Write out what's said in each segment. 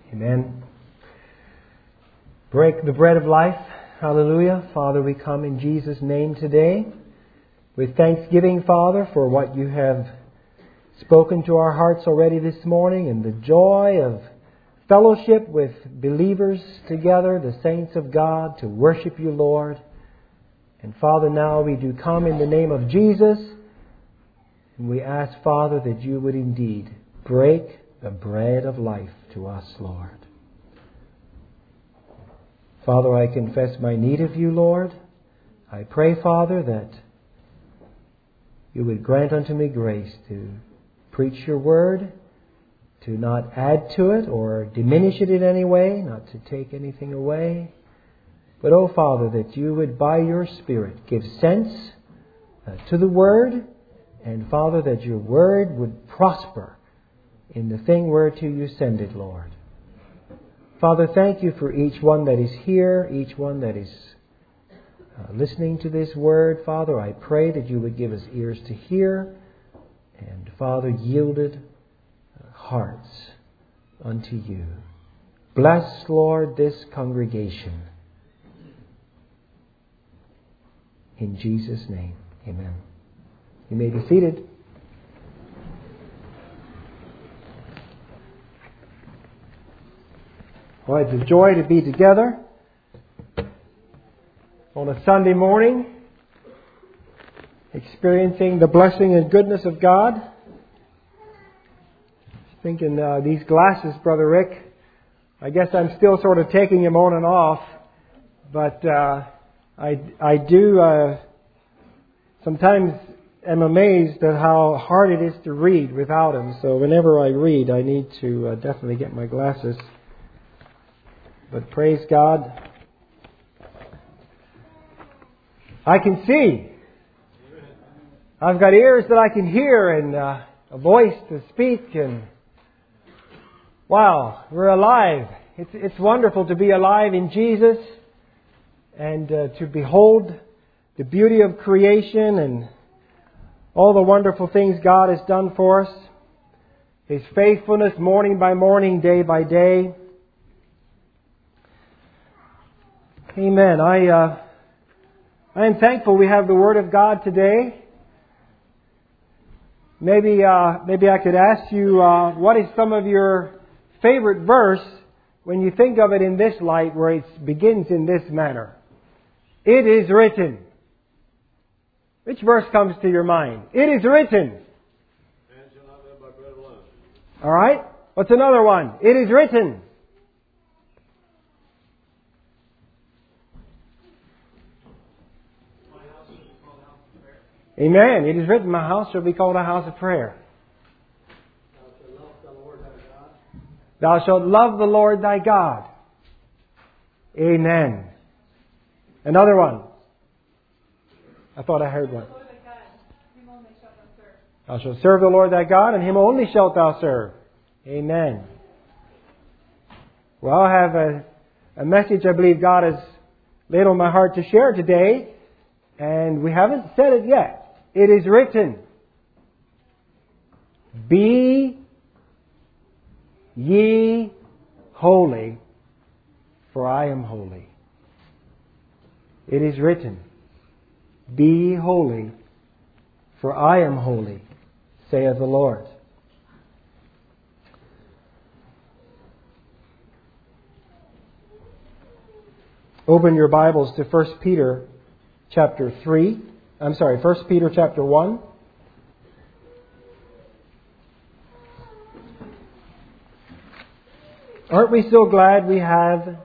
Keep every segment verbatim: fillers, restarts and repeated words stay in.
Amen. Break the bread of life. Hallelujah. Father, we come in Jesus' name today with thanksgiving, Father, for what you have spoken to our hearts already this morning and the joy of fellowship with believers together, the saints of God, to worship you, Lord. And Father, now we do come in the name of Jesus, and we ask, Father, that you would indeed break the bread of life to us, Lord. Father, I confess my need of you, Lord. I pray, Father, that you would grant unto me grace to preach your word, to not add to it or diminish it in any way, not to take anything away. But, oh Father, that you would, by your Spirit, give sense uh, to the word, and Father, that your word would prosper in the thing whereto you send it, Lord. Father, thank you for each one that is here, each one that is uh, listening to this word. Father, I pray that you would give us ears to hear, and Father, yielded hearts unto you. Bless, Lord, this congregation. In Jesus' name, amen. You may be seated. Well, it's a joy to be together on a Sunday morning, experiencing the blessing and goodness of God. Thinking uh, these glasses, Brother Rick, I guess I'm still sort of taking them on and off, but uh, I, I do uh, sometimes am amazed at how hard it is to read without them. So whenever I read, I need to uh, definitely get my glasses. But praise God, I can see. I've got ears that I can hear and uh, a voice to speak. And wow, we're alive. It's, it's wonderful to be alive in Jesus and uh, to behold the beauty of creation and all the wonderful things God has done for us. His faithfulness morning by morning, day by day. Amen. I uh, I am thankful we have the Word of God today. Maybe uh, maybe I could ask you, uh, what is some of your favorite verse when you think of it in this light, where it begins in this manner? It is written. Which verse comes to your mind? It is written. Man shall not live by bread alone. All right. What's another one? It is written. Amen. It is written, my house shall be called a house of prayer. Thou shalt love the Lord thy God. Amen. Another one. I thought I heard one. Thou shalt serve the Lord thy God, and Him only shalt thou serve. Amen. Well, I have a, a message I believe God has laid on my heart to share today, and we haven't said it yet. It is written, be ye holy, for I am holy. It is written, be holy, for I am holy, saith the Lord. Open your Bibles to First Peter chapter three. I'm sorry, First Peter chapter one. Aren't we so glad we have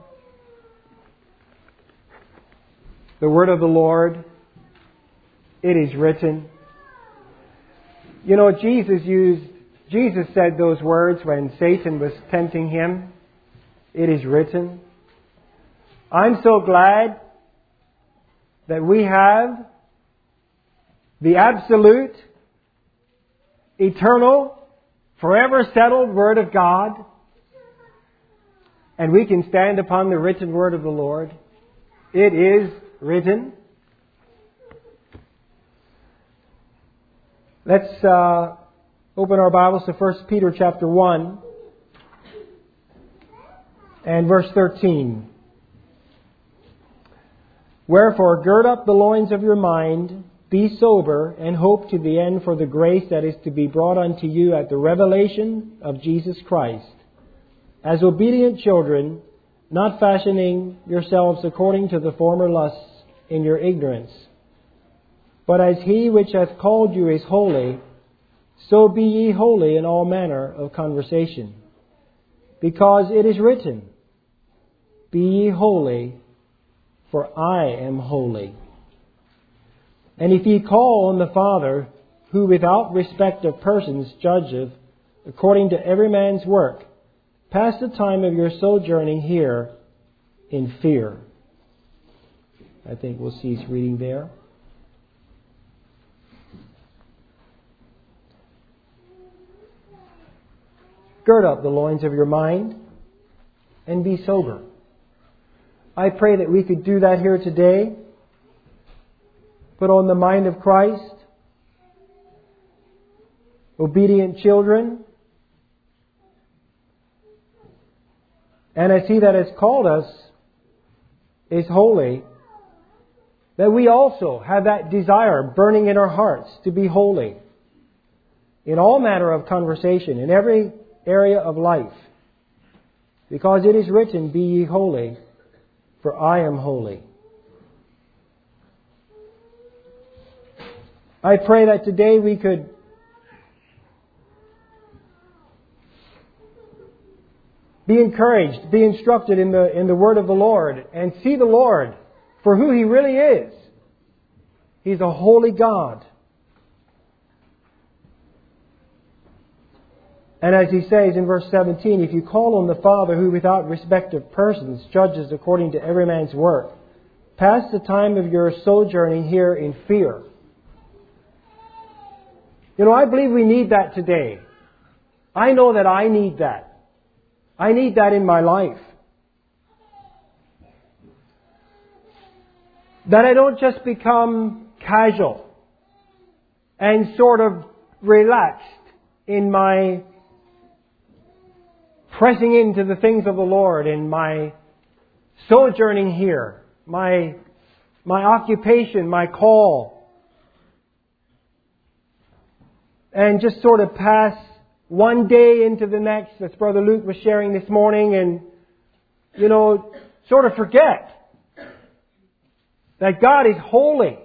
the word of the Lord? It is written. You know, Jesus used, Jesus said those words when Satan was tempting Him. It is written. I'm so glad that we have the absolute, eternal, forever settled Word of God. And we can stand upon the written Word of the Lord. It is written. Let's uh, open our Bibles to First Peter chapter one. and verse thirteen. Wherefore, gird up the loins of your mind, be sober, and hope to the end for the grace that is to be brought unto you at the revelation of Jesus Christ. As obedient children, not fashioning yourselves according to the former lusts in your ignorance. But as He which hath called you is holy, so be ye holy in all manner of conversation. Because it is written, Be ye holy, for I am holy. And if ye call on the Father, who without respect of persons judgeth according to every man's work, pass the time of your sojourning here in fear. I think we'll cease reading there. Gird up the loins of your mind and be sober. I pray that we could do that here today. Put on the mind of Christ. Obedient children. And as He that has called us is holy, that we also have that desire burning in our hearts to be holy in all manner of conversation, in every area of life. Because it is written, Be ye holy, for I am holy. I pray that today we could be encouraged, be instructed in the, in the word of the Lord, and see the Lord for who He really is. He's a holy God. And as He says in verse seventeen, if you call on the Father, who without respect of persons judges according to every man's work, pass the time of your sojourning here in fear. You know, I believe we need that today. I know that I need that. I need that in my life. That I don't just become casual and sort of relaxed in my pressing into the things of the Lord, in my sojourning here, my, my occupation, my call. And just sort of pass one day into the next, as Brother Luke was sharing this morning, and, you know, sort of forget that God is holy.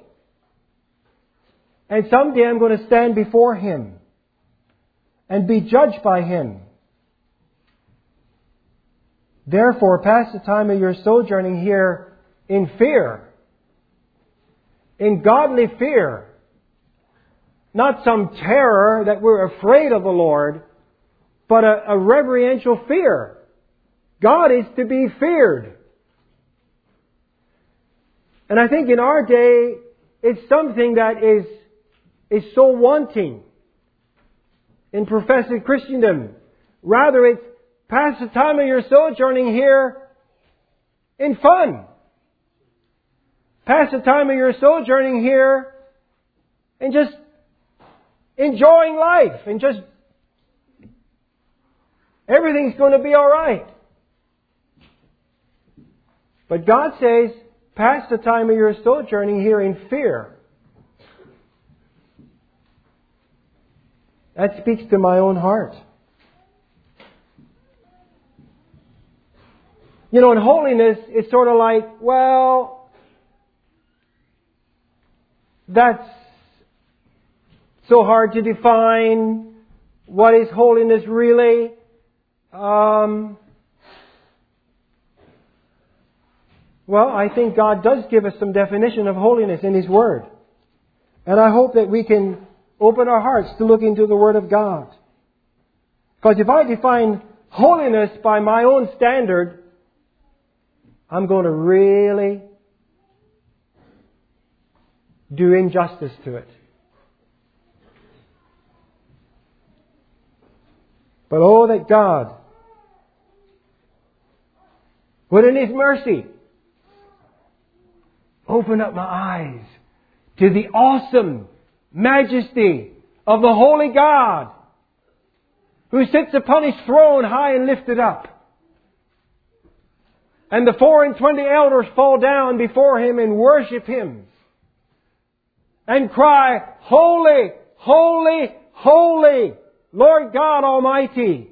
And someday I'm going to stand before Him and be judged by Him. Therefore, pass the time of your sojourning here in fear, in godly fear. Not some terror that we're afraid of the Lord, but a, a reverential fear. God is to be feared. And I think in our day, it's something that is, is so wanting in professed Christendom. Rather, it's pass the time of your sojourning here in fun. Pass the time of your sojourning here in just enjoying life and just everything's going to be all right. But God says, pass the time of your sojourning here in fear. That speaks to my own heart. You know, in holiness, it's sort of like, well, that's so hard to define. What is holiness really? Um, well, I think God does give us some definition of holiness in His Word. And I hope that we can open our hearts to look into the Word of God. Because if I define holiness by my own standard, I'm going to really do injustice to it. But oh, that God would in His mercy open up my eyes to the awesome majesty of the holy God who sits upon His throne high and lifted up. And the four and twenty elders fall down before Him and worship Him. And cry, Holy, holy, holy, Lord God Almighty.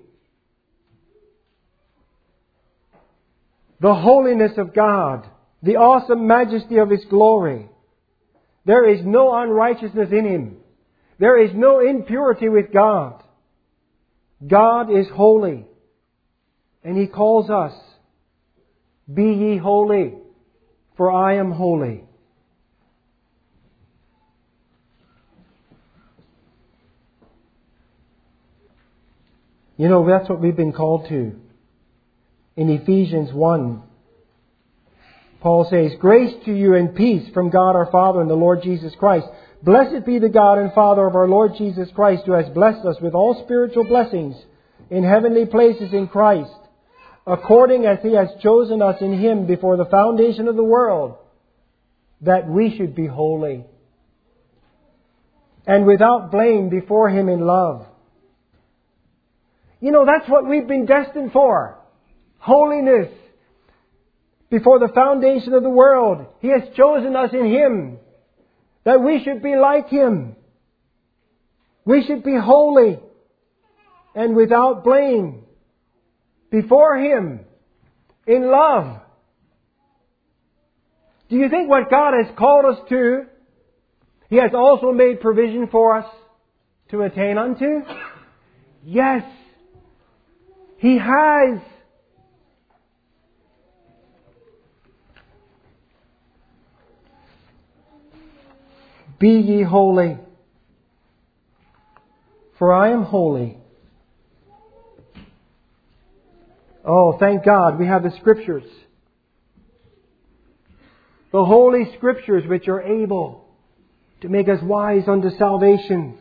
The holiness of God, the awesome majesty of His glory. There is no unrighteousness in Him. There is no impurity with God. God is holy. And He calls us, Be ye holy, for I am holy. You know, that's what we've been called to. In Ephesians one, Paul says, Grace to you and peace from God our Father and the Lord Jesus Christ. Blessed be the God and Father of our Lord Jesus Christ, who has blessed us with all spiritual blessings in heavenly places in Christ, according as He has chosen us in Him before the foundation of the world, that we should be holy and without blame before Him in love. You know, that's what we've been destined for. Holiness. Before the foundation of the world, He has chosen us in Him, that we should be like Him. We should be holy and without blame before Him in love. Do you think what God has called us to, He has also made provision for us to attain unto? Yes, He has. Be ye holy, for I am holy. Oh, thank God we have the Scriptures. The Holy Scriptures which are able to make us wise unto salvation.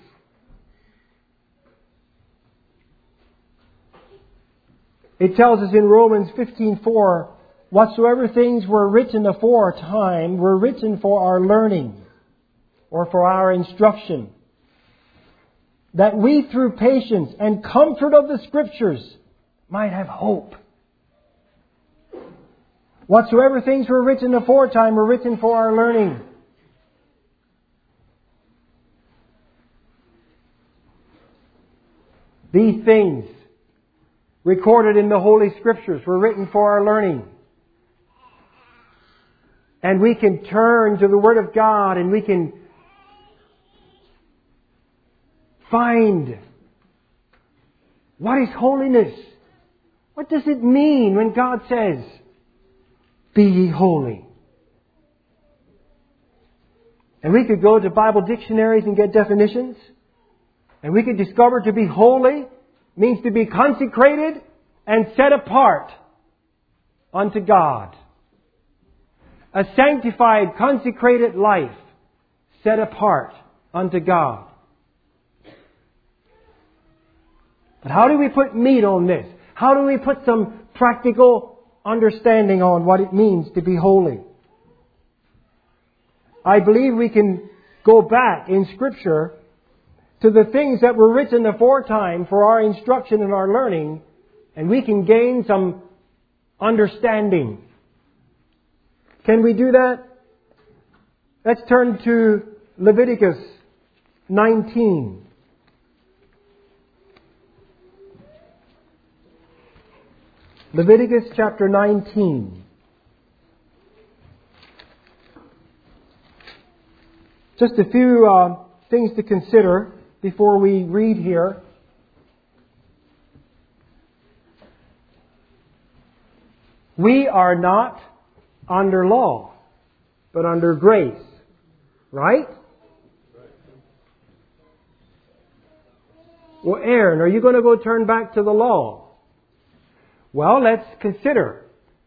It tells us in Romans fifteen four, whatsoever things were written aforetime were written for our learning, or for our instruction, that we through patience and comfort of the Scriptures might have hope. Whatsoever things were written aforetime were written for our learning. These things recorded in the Holy Scriptures were written for our learning. And we can turn to the Word of God and we can find what is holiness. What does it mean when God says, Be ye holy? And we could go to Bible dictionaries and get definitions. And we could discover to be holy means to be consecrated and set apart unto God. A sanctified, consecrated life set apart unto God. But how do we put meat on this? How do we put some practical understanding on what it means to be holy? I believe we can go back in Scripture to the things that were written aforetime for our instruction and our learning, and we can gain some understanding. Can we do that? Let's turn to Leviticus nineteen. Leviticus chapter nineteen. Just a few uh, things to consider before we read here. We are not under law, but under grace. Right? Well, Aaron, are you going to go turn back to the law? Well, let's consider.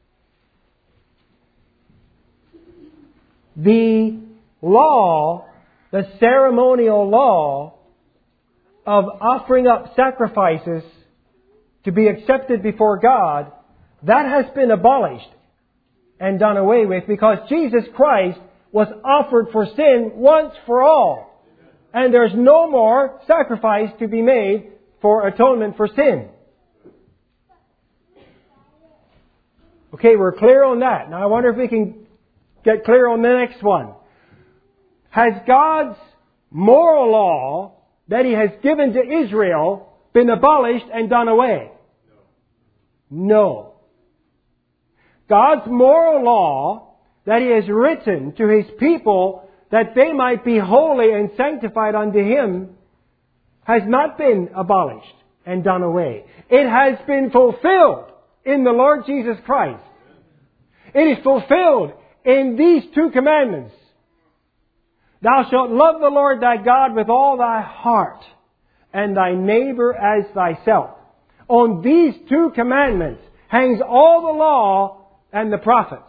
The law, the ceremonial law of offering up sacrifices to be accepted before God, that has been abolished and done away with because Jesus Christ was offered for sin once for all. And there's no more sacrifice to be made for atonement for sin. Okay, we're clear on that. Now I wonder if we can get clear on the next one. Has God's moral law that He has given to Israel been abolished and done away? No. God's moral law that He has written to His people that they might be holy and sanctified unto Him has not been abolished and done away. It has been fulfilled in the Lord Jesus Christ. It is fulfilled in these two commandments. Thou shalt love the Lord thy God with all thy heart, and thy neighbor as thyself. On these two commandments hangs all the law and the prophets.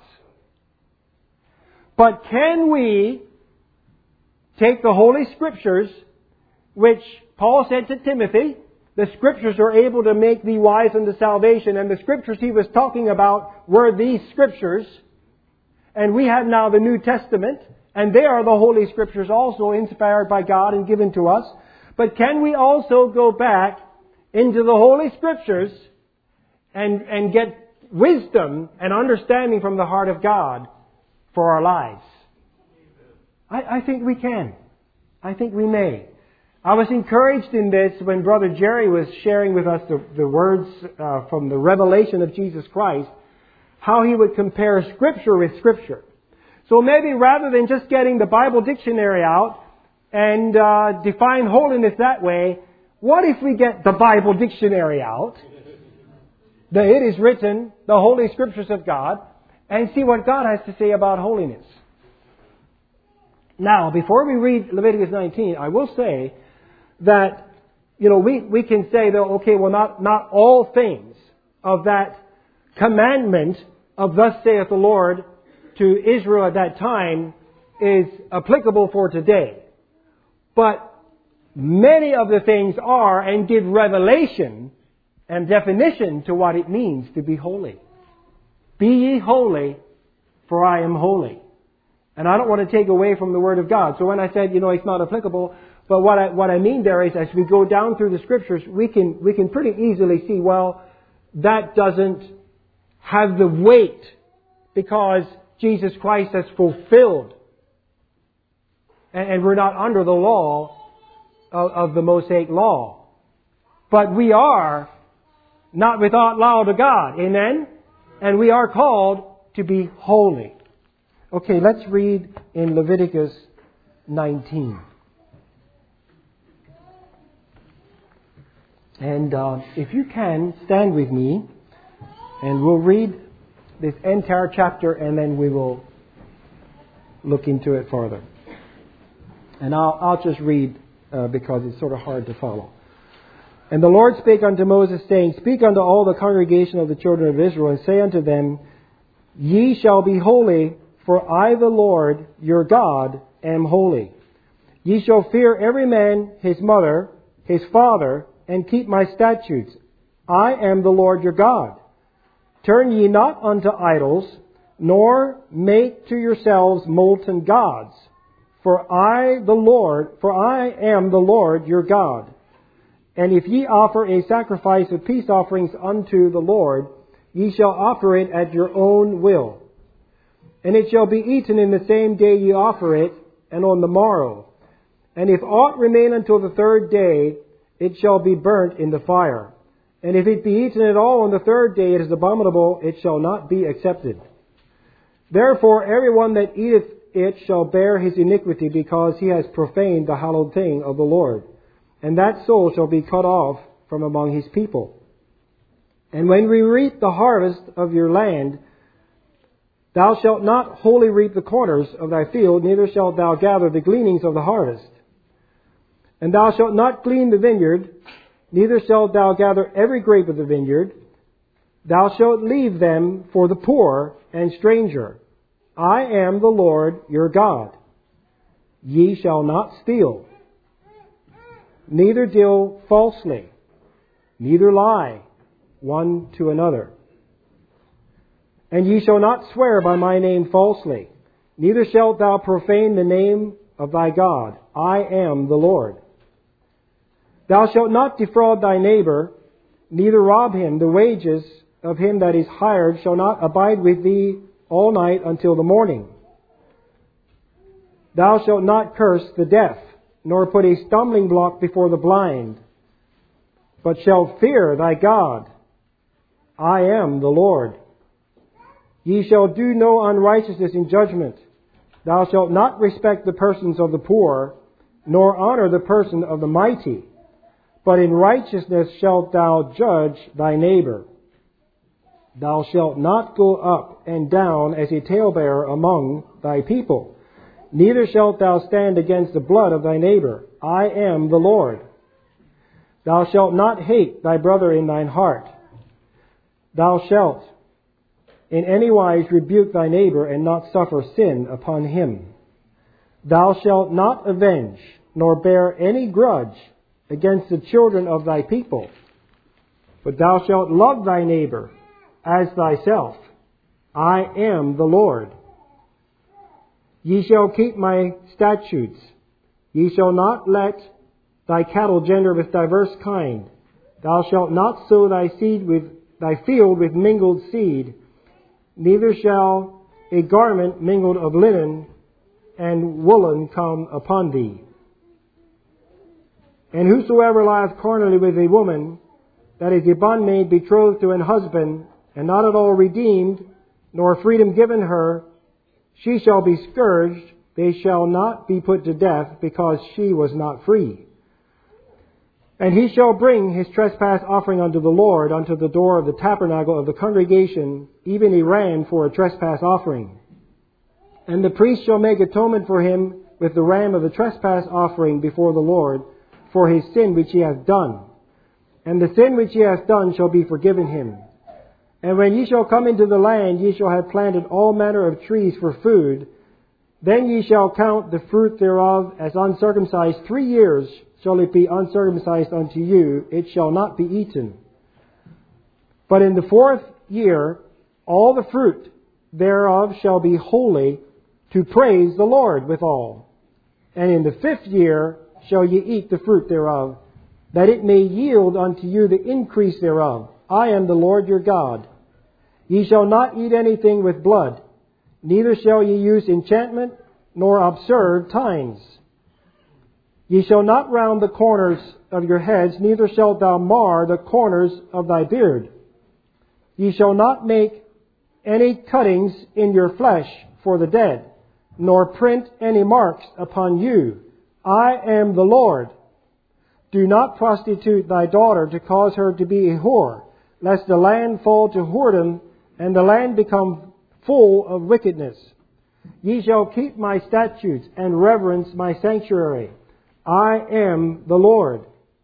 But can we take the Holy Scriptures, which Paul said to Timothy, the Scriptures are able to make thee wise unto salvation, and the Scriptures he was talking about were these Scriptures, and we have now the New Testament, and they are the Holy Scriptures also inspired by God and given to us. But can we also go back into the Holy Scriptures and, and get wisdom and understanding from the heart of God for our lives? I, I think we can. I think we may. I was encouraged in this when Brother Jerry was sharing with us the, the words uh, from the revelation of Jesus Christ, how he would compare Scripture with Scripture. So maybe rather than just getting the Bible dictionary out and uh, define holiness that way, what if we get the Bible dictionary out, the It Is Written, the Holy Scriptures of God, and see what God has to say about holiness. Now, before we read Leviticus nineteen, I will say that, you know, we, we can say that, okay, well, not, not all things of that commandment of thus saith the Lord to Israel at that time is applicable for today. But many of the things are and give revelation and definition to what it means to be holy. Be ye holy, for I am holy. And I don't want to take away from the Word of God. So when I said, you know, it's not applicable, but what I, what I mean there is, as we go down through the Scriptures, we can, we can pretty easily see, well, that doesn't have the weight because Jesus Christ has fulfilled. And, and we're not under the law of, of the Mosaic law. But we are not without law to God. Amen? And we are called to be holy. Okay, let's read in Leviticus nineteen. And uh, if you can, stand with me, and we'll read this entire chapter, and then we will look into it further. And I'll, I'll just read uh, because it's sort of hard to follow. And the Lord spake unto Moses, saying, Speak unto all the congregation of the children of Israel, and say unto them, Ye shall be holy, for I, the Lord, your God, am holy. Ye shall fear every man his mother, his father, and keep my statutes. I am the Lord your God. Turn ye not unto idols, nor make to yourselves molten gods. For I, the Lord, for I am the Lord your God. And if ye offer a sacrifice of peace offerings unto the Lord, ye shall offer it at your own will. And it shall be eaten in the same day ye offer it, and on the morrow. And if aught remain until the third day, it shall be burnt in the fire. And if it be eaten at all on the third day, it is abominable, it shall not be accepted. Therefore every one that eateth it shall bear his iniquity, because he has profaned the hallowed thing of the Lord. And that soul shall be cut off from among his people. And when we reap the harvest of your land, thou shalt not wholly reap the corners of thy field, neither shalt thou gather the gleanings of the harvest. And thou shalt not glean the vineyard, neither shalt thou gather every grape of the vineyard. Thou shalt leave them for the poor and stranger. I am the Lord your God. Ye shall not steal, neither deal falsely, neither lie one to another. And ye shall not swear by my name falsely, neither shalt thou profane the name of thy God. I am the Lord. Thou shalt not defraud thy neighbor, neither rob him the wages of him that is hired shall not abide with thee all night until the morning. Thou shalt not curse the deaf, nor put a stumbling block before the blind, but shalt fear thy God. I am the Lord. Ye shall do no unrighteousness in judgment. Thou shalt not respect the persons of the poor, nor honor the person of the mighty, but in righteousness shalt thou judge thy neighbor. Thou shalt not go up and down as a talebearer among thy people, neither shalt thou stand against the blood of thy neighbor. I am the Lord. Thou shalt not hate thy brother in thine heart. Thou shalt in any wise rebuke thy neighbor and not suffer sin upon him. Thou shalt not avenge, nor bear any grudge against the children of thy people, but thou shalt love thy neighbor as thyself. I am the Lord. Ye shall keep my statutes. Ye shall not let thy cattle gender with diverse kind. Thou shalt not sow thy seed with thy field with mingled seed, neither shall a garment mingled of linen and woolen come upon thee. And whosoever lieth carnally with a woman, that is a bondmaid betrothed to an husband, and not at all redeemed, nor freedom given her, she shall be scourged. They shall not be put to death, because she was not free. And he shall bring his trespass offering unto the Lord, unto the door of the tabernacle of the congregation, even a ram for a trespass offering. And the priest shall make atonement for him with the ram of the trespass offering before the Lord, for his sin which he hath done. And the sin which he hath done shall be forgiven him. And when ye shall come into the land, ye shall have planted all manner of trees for food. Then ye shall count the fruit thereof as uncircumcised. Three years shall it be uncircumcised unto you. It shall not be eaten. But in the fourth year, all the fruit thereof shall be holy, to praise the Lord withal. And in the fifth year shall ye eat the fruit thereof, that it may yield unto you the increase thereof. I am the Lord your God. Ye shall not eat anything with blood, neither shall ye use enchantment, nor observe times. Ye shall not round the corners of your heads, neither shalt thou mar the corners of thy beard. Ye shall not make any cuttings in your flesh for the dead, nor print any marks upon you. I am the Lord. Do not prostitute thy daughter to cause her to be a whore, lest the land fall to whoredom, and the land become full of wickedness. Ye shall keep my statutes and reverence my sanctuary. I am the Lord.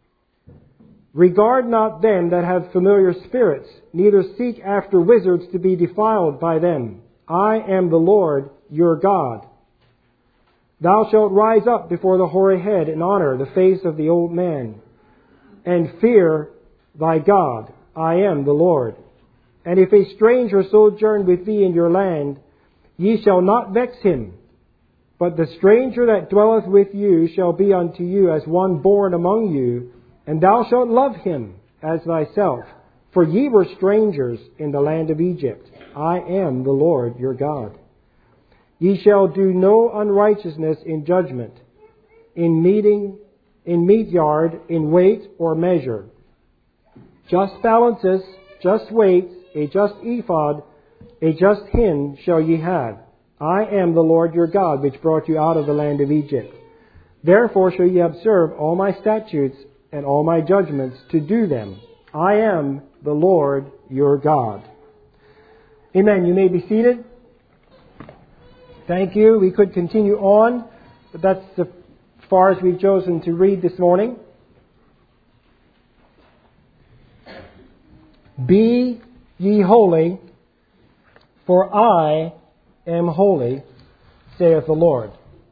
Regard not them that have familiar spirits, neither seek after wizards to be defiled by them. I am the Lord your God. Thou shalt rise up before the hoary head and honor the face of the old man, and fear thy God. I am the Lord. And if a stranger sojourn with thee in your land, ye shall not vex him. But the stranger that dwelleth with you shall be unto you as one born among you, and thou shalt love him as thyself. For ye were strangers in the land of Egypt. I am the Lord your God. Ye shall do no unrighteousness in judgment, in meeting, in meat yard, in weight or measure. Just balances, just weights, a just ephod, a just hin shall ye have. I am the Lord your God, which brought you out of the land of Egypt. Therefore shall ye observe all my statutes and all my judgments to do them. I am the Lord your God. Amen. You may be seated. Thank you. We could continue on, but that's as far as we've chosen to read this morning. Be ye holy, for I am holy, saith the Lord.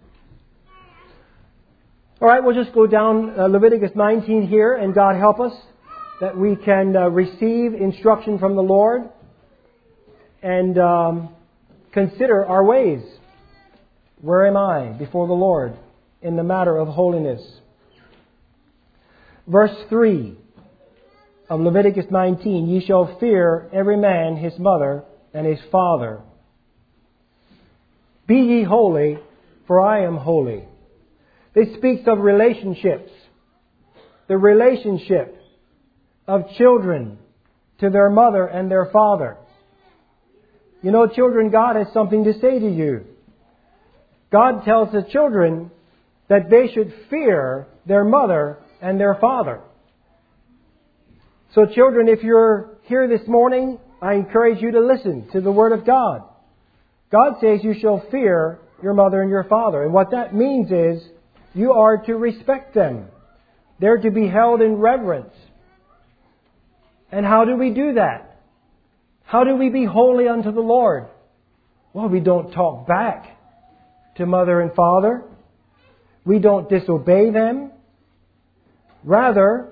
All right, we'll just go down uh, Leviticus nineteen here, and God help us that we can uh, receive instruction from the Lord and um, consider our ways. Where am I before the Lord in the matter of holiness? Verse three of Leviticus nineteen, ye shall fear every man his mother and his father. Be ye holy, for I am holy. This speaks of relationships. The relationship of children to their mother and their father. You know, children, God has something to say to you. God tells the children that they should fear their mother and their father. So children, if you're here this morning, I encourage you to listen to the Word of God. God says you shall fear your mother and your father. And what that means is you are to respect them. They're to be held in reverence. And how do we do that? How do we be holy unto the Lord? Well, we don't talk back to mother and father. We don't disobey them. Rather,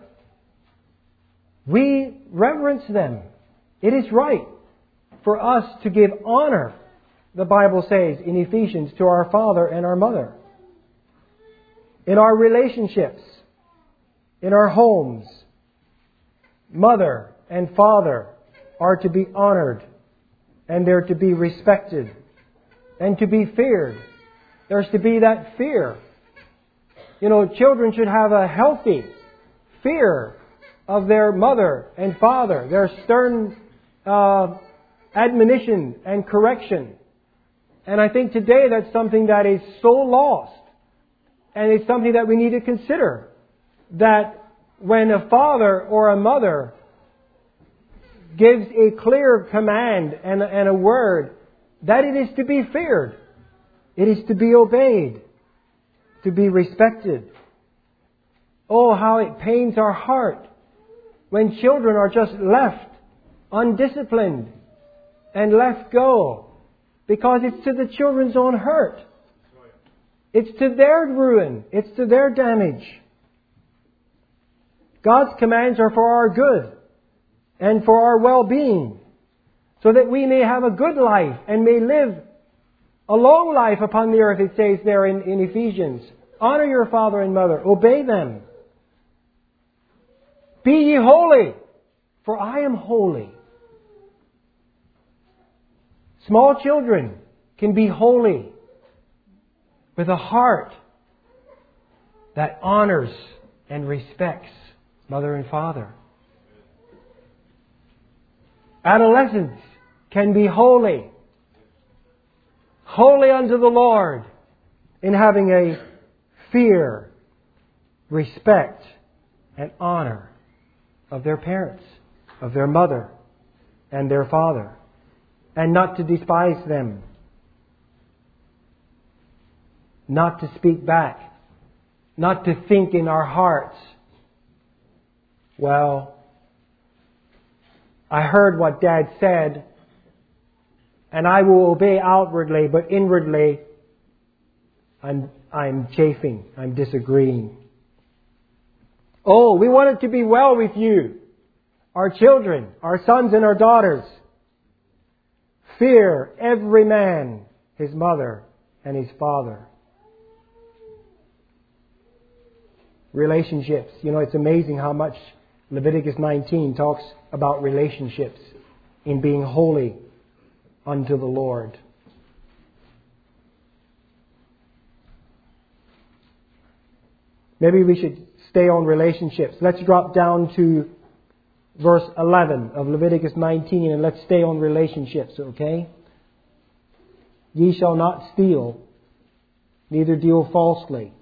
we reverence them. It is right for us to give honor, the Bible says in Ephesians, to our father and our mother. In our relationships, in our homes, mother and father are to be honored, and they're to be respected and to be feared. There's to be that fear. You know, children should have a healthy fear of their mother and father, their stern uh, admonition and correction. And I think today that's something that is so lost. And it's something that we need to consider. That when a father or a mother gives a clear command and, and a word, that it is to be feared. It is to be obeyed. To be respected. Oh, how it pains our heart when children are just left undisciplined and left go. Because it's to the children's own hurt. It's to their ruin. It's to their damage. God's commands are for our good and for our well-being, so that we may have a good life and may live a long life upon the earth, it says there in, in Ephesians. Honor your father and mother. Obey them. Be ye holy, for I am holy. Small children can be holy with a heart that honors and respects mother and father. Adolescents can be holy, holy unto the Lord, in having a fear, respect, and honor of their parents, of their mother and their father, and not to despise them, not to speak back, not to think in our hearts, well, I heard what Dad said, and I will obey outwardly, but inwardly, I'm, I'm chafing, I'm disagreeing. Oh, we want it to be well with you, our children, our sons and our daughters. Fear every man his mother and his father. Relationships. You know, it's amazing how much Leviticus nineteen talks about relationships in being holy unto the Lord. Maybe we should stay on relationships. Let's drop down to verse eleven of Leviticus nineteen and let's stay on relationships, okay? Ye shall not steal, neither deal falsely.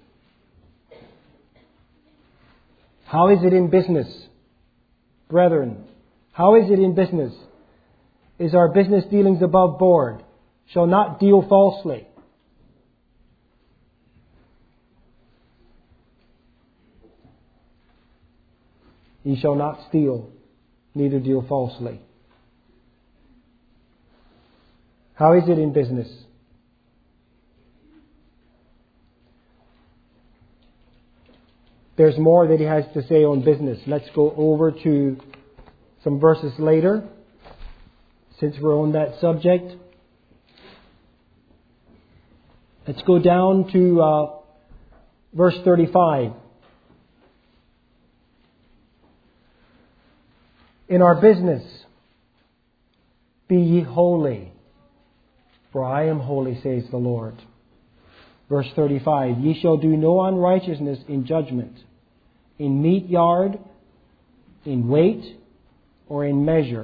How is it in business? Brethren, how is it in business? Is our business dealings above board? Shall not deal falsely. Ye shall not steal, neither deal falsely. How is it in business? There's more that he has to say on business. Let's go over to some verses later, since we're on that subject. Let's go down to uh, verse thirty-five. In our business, be ye holy, for I am holy, says the Lord. Verse thirty-five, ye shall do no unrighteousness in judgment, in meat yard, in weight, or in measure.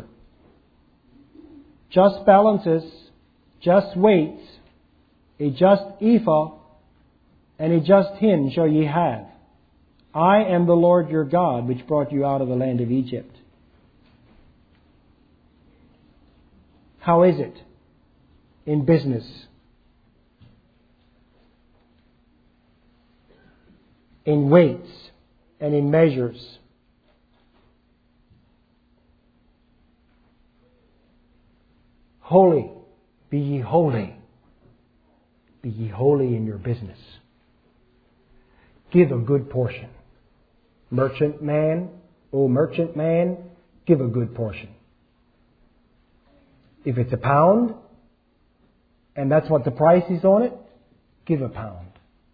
Just balances, just weights, a just ephah, and a just hin shall ye have. I am the Lord your God, which brought you out of the land of Egypt. How is it in business? In weights and in measures. Holy, be ye holy. Be ye holy in your business. Give a good portion. Merchant man, oh merchant man, give a good portion. If it's a pound, and that's what the price is on it, give a pound.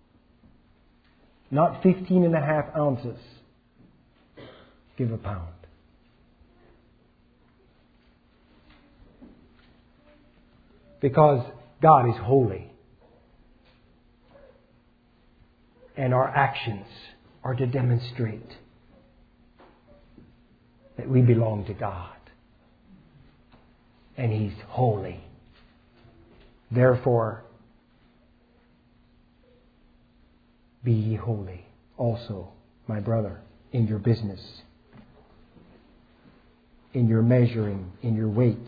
Not fifteen and a half ounces. Give a pound. Because God is holy. And our actions are to demonstrate that we belong to God. And He's holy. Therefore, be ye holy also, my brother, in your business, in your measuring, in your weights,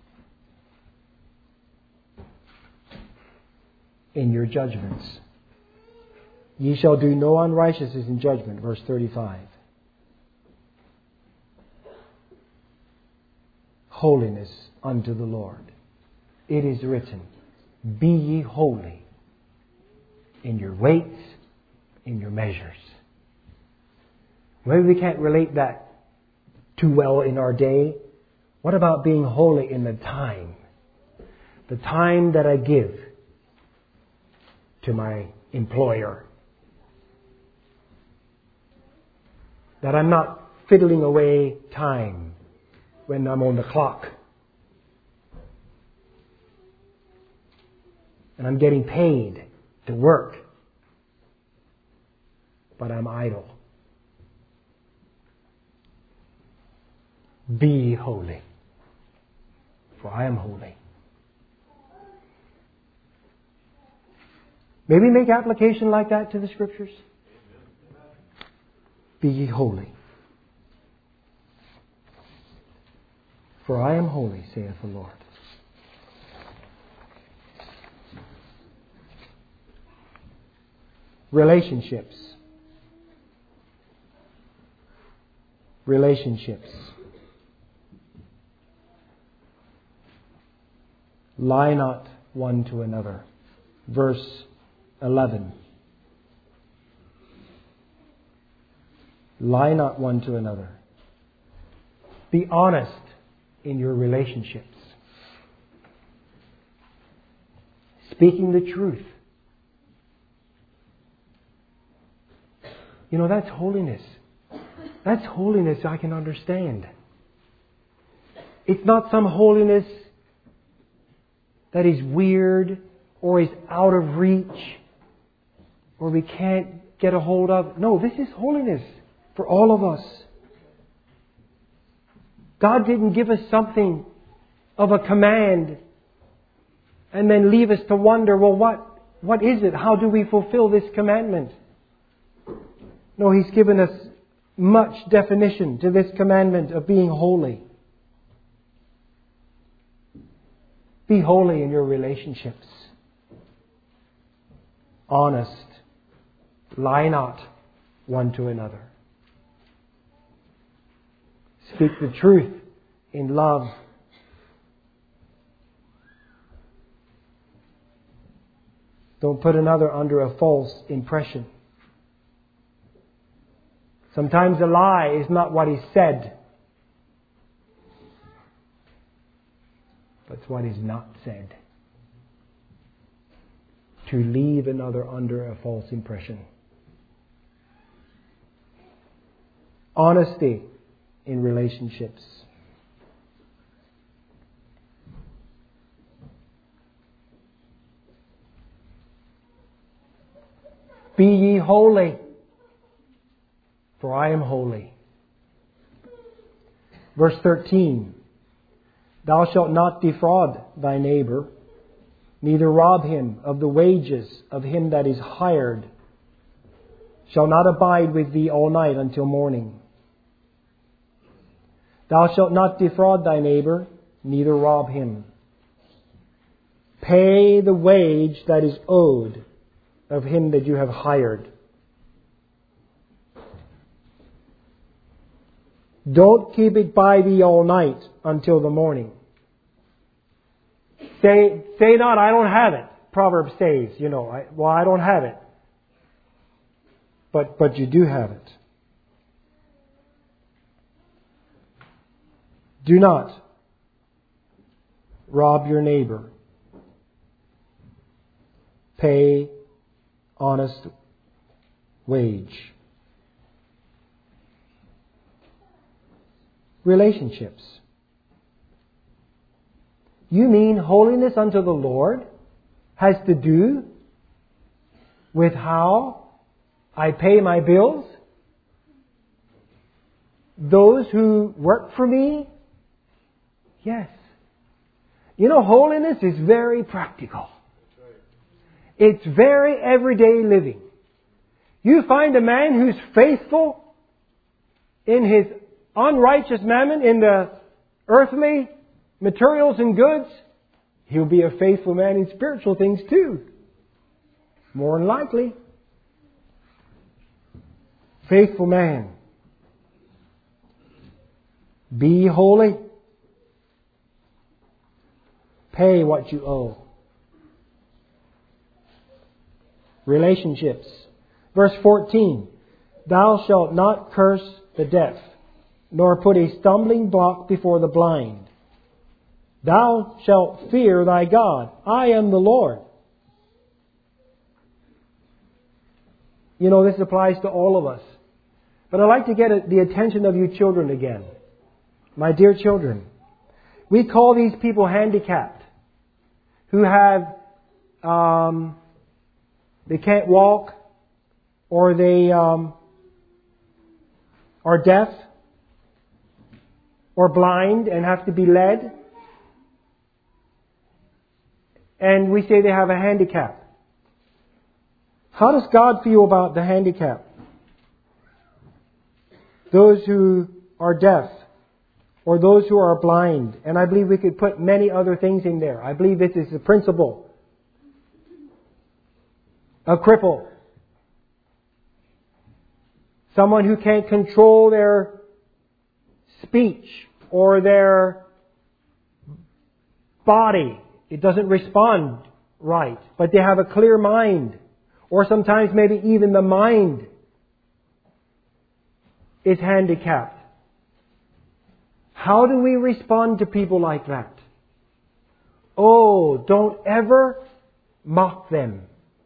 in your judgments. Ye shall do no unrighteousness in judgment, verse thirty-five. Holiness unto the Lord. It is written, be ye holy in your weights, in your measures. Maybe we can't relate that too well in our day. What about being holy in the time? The time that I give to my employer. That I'm not fiddling away time when I'm on the clock. And I'm getting paid to work. But I'm idle. Be holy, for I am holy. Maybe make application like that to the Scriptures. Be ye holy, for I am holy, saith the Lord. Relationships. Relationships. Lie not one to another. Verse eleven. Lie not one to another. Be honest in your relationships. Speaking the truth. You know, that's holiness. That's holiness I can understand. It's not some holiness that is weird or is out of reach or we can't get a hold of. No, this is holiness for all of us. God didn't give us something of a command and then leave us to wonder, well, what, what is it? How do we fulfill this commandment? No, He's given us much definition to this commandment of being holy. Be holy in your relationships. Honest. Lie not one to another. Speak the truth in love. Don't put another under a false impression. Sometimes a lie is not what is said, but it's what is not said. To leave another under a false impression. Honesty in relationships. Be ye holy, for I am holy. Verse thirteen. Thou shalt not defraud thy neighbor, neither rob him of the wages of him that is hired. Shall not abide with thee all night until morning. Thou shalt not defraud thy neighbor, neither rob him. Pay the wage that is owed of him that you have hired. Don't keep it by thee all night until the morning. Say, say not, I don't have it. Proverbs says, you know, I, well, I don't have it. But, but you do have it. Do not rob your neighbor. Pay honest wage. Relationships. You mean holiness unto the Lord has to do with how I pay my bills? Those who work for me? Yes. You know, holiness is very practical. It's very everyday living. You find a man who's faithful in his unrighteous mammon, in the earthly materials and goods, he'll be a faithful man in spiritual things too. More than likely. Faithful man. Be holy. Pay what you owe. Relationships. Verse fourteen. Thou shalt not curse the deaf, nor put a stumbling block before the blind. Thou shalt fear thy God. I am the Lord. You know, this applies to all of us. But I'd like to get the attention of you children again. My dear children, we call these people handicapped, who have, um, they can't walk, or they um, are deaf, or blind and have to be led. And we say they have a handicap. How does God feel about the handicap? Those who are deaf, or those who are blind. And I believe we could put many other things in there. I believe this is the principle. A cripple. Someone who can't control their speech or their body. It doesn't respond right, but they have a clear mind. Or sometimes maybe even the mind is handicapped. How do we respond to people like that? Oh, don't ever mock them.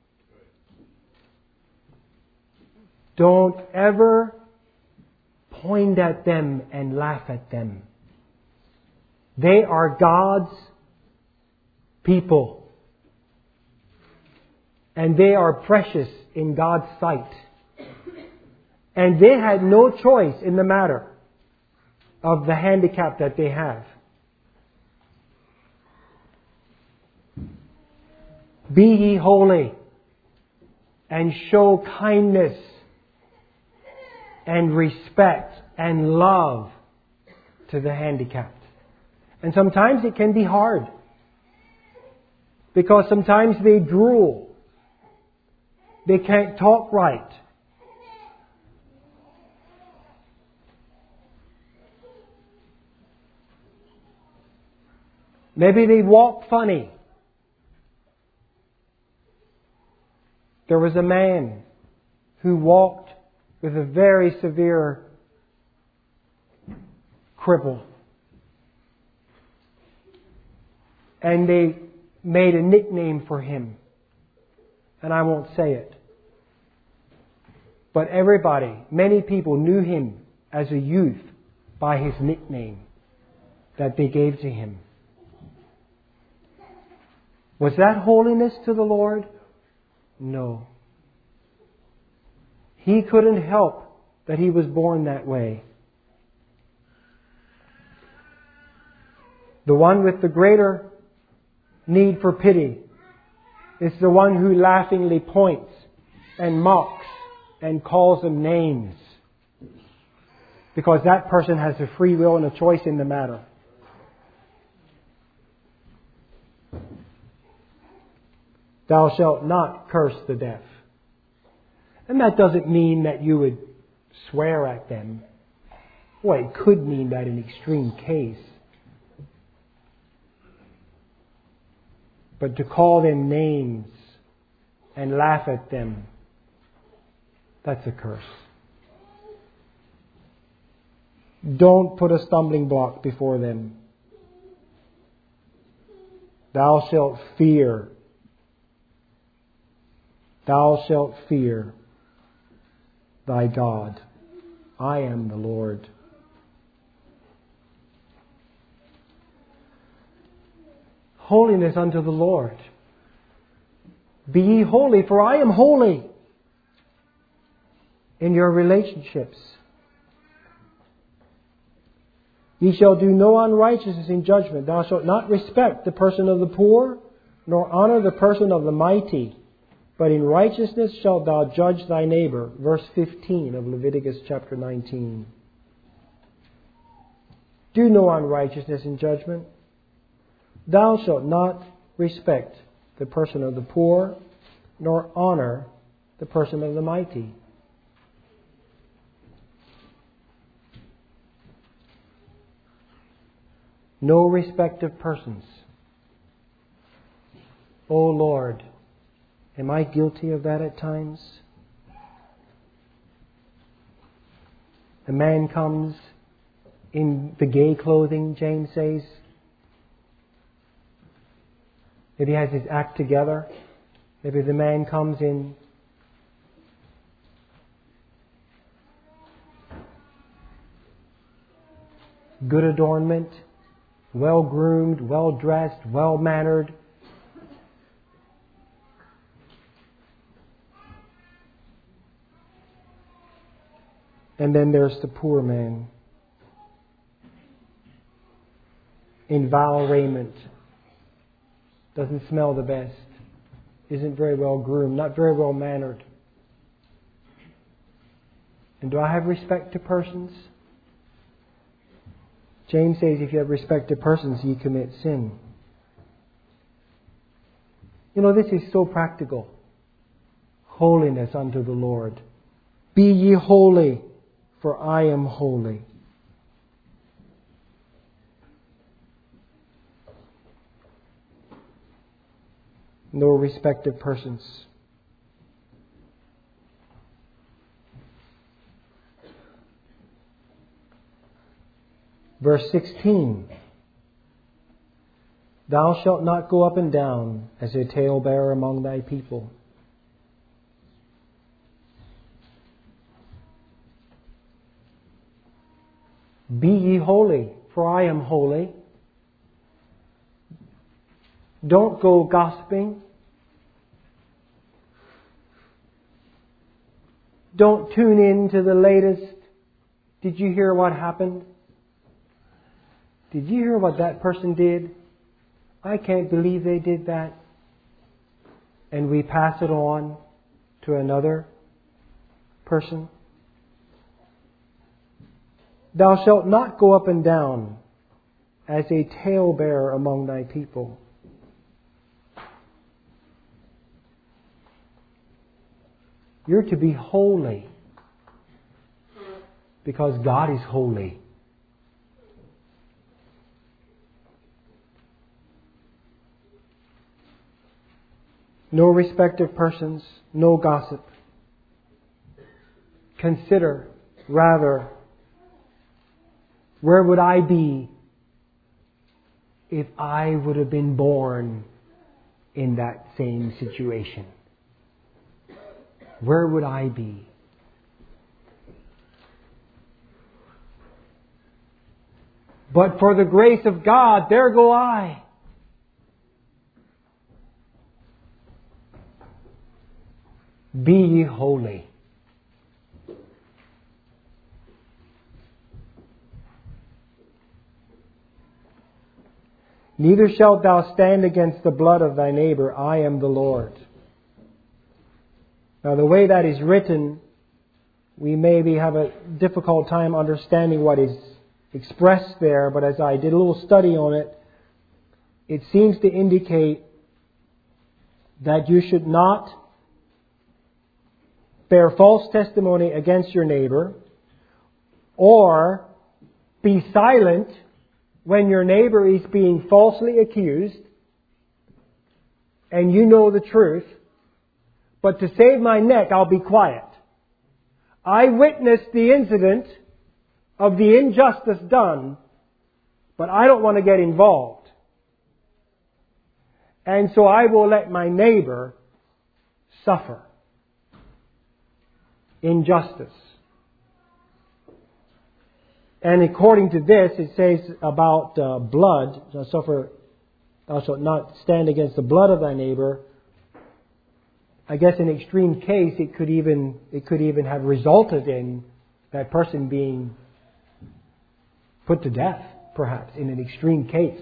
Don't ever point at them and laugh at them. They are God's people. And they are precious in God's sight. And they had no choice in the matter of the handicap that they have. Be ye holy and show kindness and respect and love to the handicapped. And sometimes it can be hard, because sometimes they drool. They can't talk right. Maybe they walk funny. There was a man who walked with a very severe cripple. And they made a nickname for him. And I won't say it. But everybody, many people knew him as a youth by his nickname that they gave to him. Was that holiness to the Lord? No. He couldn't help that he was born that way. The one with the greater need for pity is the one who laughingly points and mocks and calls them names. Because that person has a free will and a choice in the matter. Thou shalt not curse the deaf. And that doesn't mean that you would swear at them. Well, it could mean that in extreme case. But to call them names and laugh at them, that's a curse. Don't put a stumbling block before them. Thou shalt fear. Thou shalt fear thy God. I am the Lord. Holiness unto the Lord. Be ye holy, for I am holy. In your relationships. Ye shall do no unrighteousness in judgment. Thou shalt not respect the person of the poor, nor honor the person of the mighty. But in righteousness shalt thou judge thy neighbor. Verse fifteen of Leviticus chapter nineteen. Do no unrighteousness in judgment. Thou shalt not respect the person of the poor, nor honor the person of the mighty. No respect of persons. O Lord, am I guilty of that at times? A man comes in the gay clothing, James says. Maybe he has his act together. Maybe the man comes in good adornment, well groomed, well dressed, well mannered. And then there's the poor man in vile raiment. Doesn't smell the best. Isn't very well groomed. Not very well mannered. And do I have respect to persons? James says if you have respect to persons, ye commit sin. You know, this is so practical. Holiness unto the Lord. Be ye holy, for I am holy. No respect of persons. Verse sixteen. Thou shalt not go up and down as a talebearer among thy people. Be ye holy, for I am holy. Don't go gossiping. Don't tune in to the latest. Did you hear what happened? Did you hear what that person did? I can't believe they did that. And we pass it on to another person. Thou shalt not go up and down as a talebearer among thy people. You're to be holy because God is holy. No respect of persons, no gossip. Consider, rather, where would I be if I would have been born in that same situation? Where would I be? But for the grace of God, there go I. Be ye holy, Neither shalt thou stand against the blood of thy neighbor. I am the Lord. Now, the way that is written, we maybe have a difficult time understanding what is expressed there, but as I did a little study on it, it seems to indicate that you should not bear false testimony against your neighbor, or be silent when your neighbor is being falsely accused and you know the truth, but to save my neck, I'll be quiet. I witnessed the incident of the injustice done, but I don't want to get involved. And so I will let my neighbor suffer injustice. And according to this, it says about uh, blood, thou suffer, thou shalt not stand against the blood of thy neighbor. I guess in extreme case, it could even it could even have resulted in that person being put to death, perhaps, in an extreme case.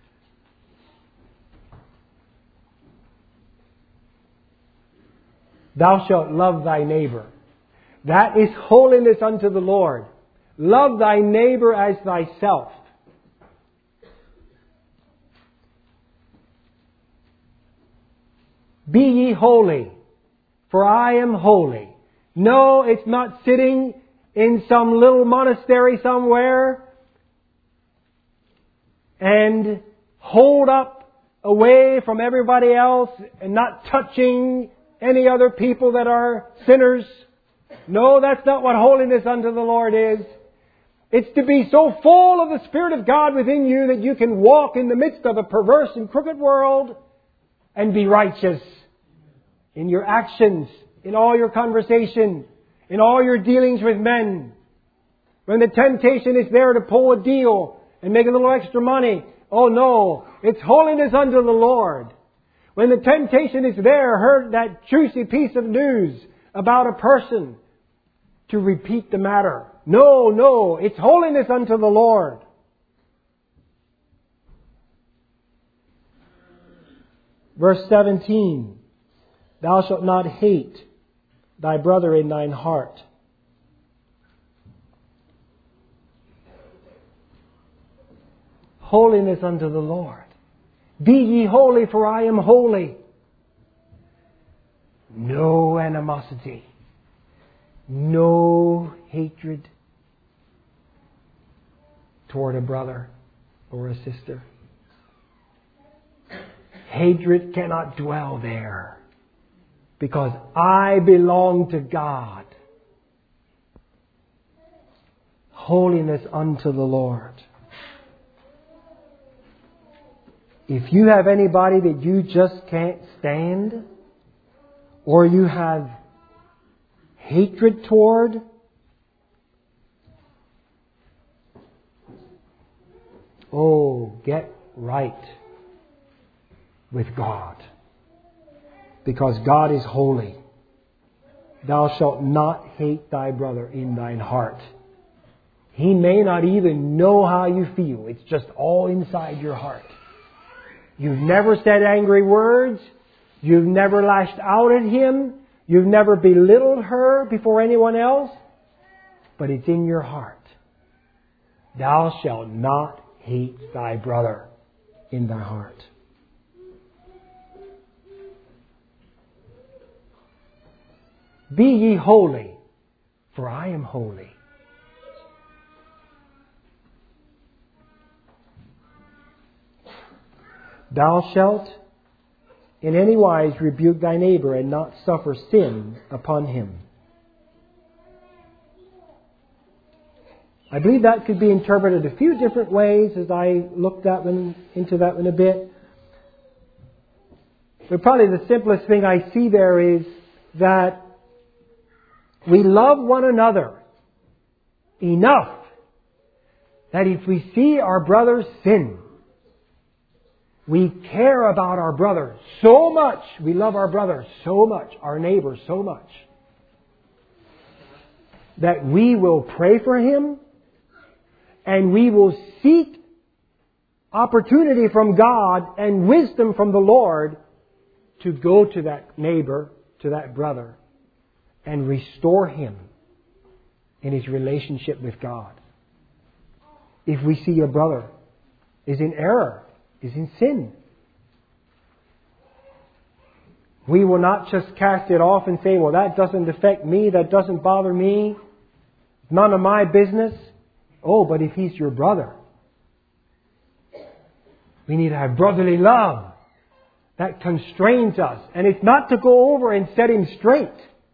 Thou shalt love thy neighbor. That is holiness unto the Lord. Love thy neighbor as thyself. Be ye holy, for I am holy. No, it's not sitting in some little monastery somewhere and holed up away from everybody else and not touching any other people that are sinners. No, that's not what holiness unto the Lord is. It's to be so full of the Spirit of God within you that you can walk in the midst of a perverse and crooked world and be righteous in your actions, in all your conversation, in all your dealings with men. When the temptation is there to pull a deal and make a little extra money, oh no, it's holiness unto the Lord. When the temptation is there, heard that juicy piece of news about a person, to repeat the matter. No, no, it's holiness unto the Lord. Verse seventeen, thou shalt not hate thy brother in thine heart. Holiness unto the Lord. Be ye holy, for I am holy. No animosity. No hatred toward a brother or a sister. Hatred cannot dwell there, because I belong to God. Holiness unto the Lord. If you have anybody that you just can't stand, or you have hatred toward, oh, get right with God. Because God is holy. Thou shalt not hate thy brother in thine heart. He may not even know how you feel. It's just all inside your heart. You've never said angry words. You've never lashed out at him. You've never belittled her before anyone else. But it's in your heart. Thou shalt not hate thy brother in thy heart. Be ye holy, for I am holy. Thou shalt in any wise rebuke thy neighbor and not suffer sin upon him. I believe that could be interpreted a few different ways as I looked at them, into that in a bit. But probably the simplest thing I see there is that we love one another enough that if we see our brother sin, we care about our brother so much, we love our brother so much, our neighbor so much, that we will pray for him and we will seek opportunity from God and wisdom from the Lord to go to that neighbor, to that brother, and restore him in his relationship with God. If we see a brother is in error, is in sin, we will not just cast it off and say, well, that doesn't affect me, that doesn't bother me, none of my business. Oh, but if he's your brother, we need to have brotherly love. That constrains us. And it's not to go over and set him straight,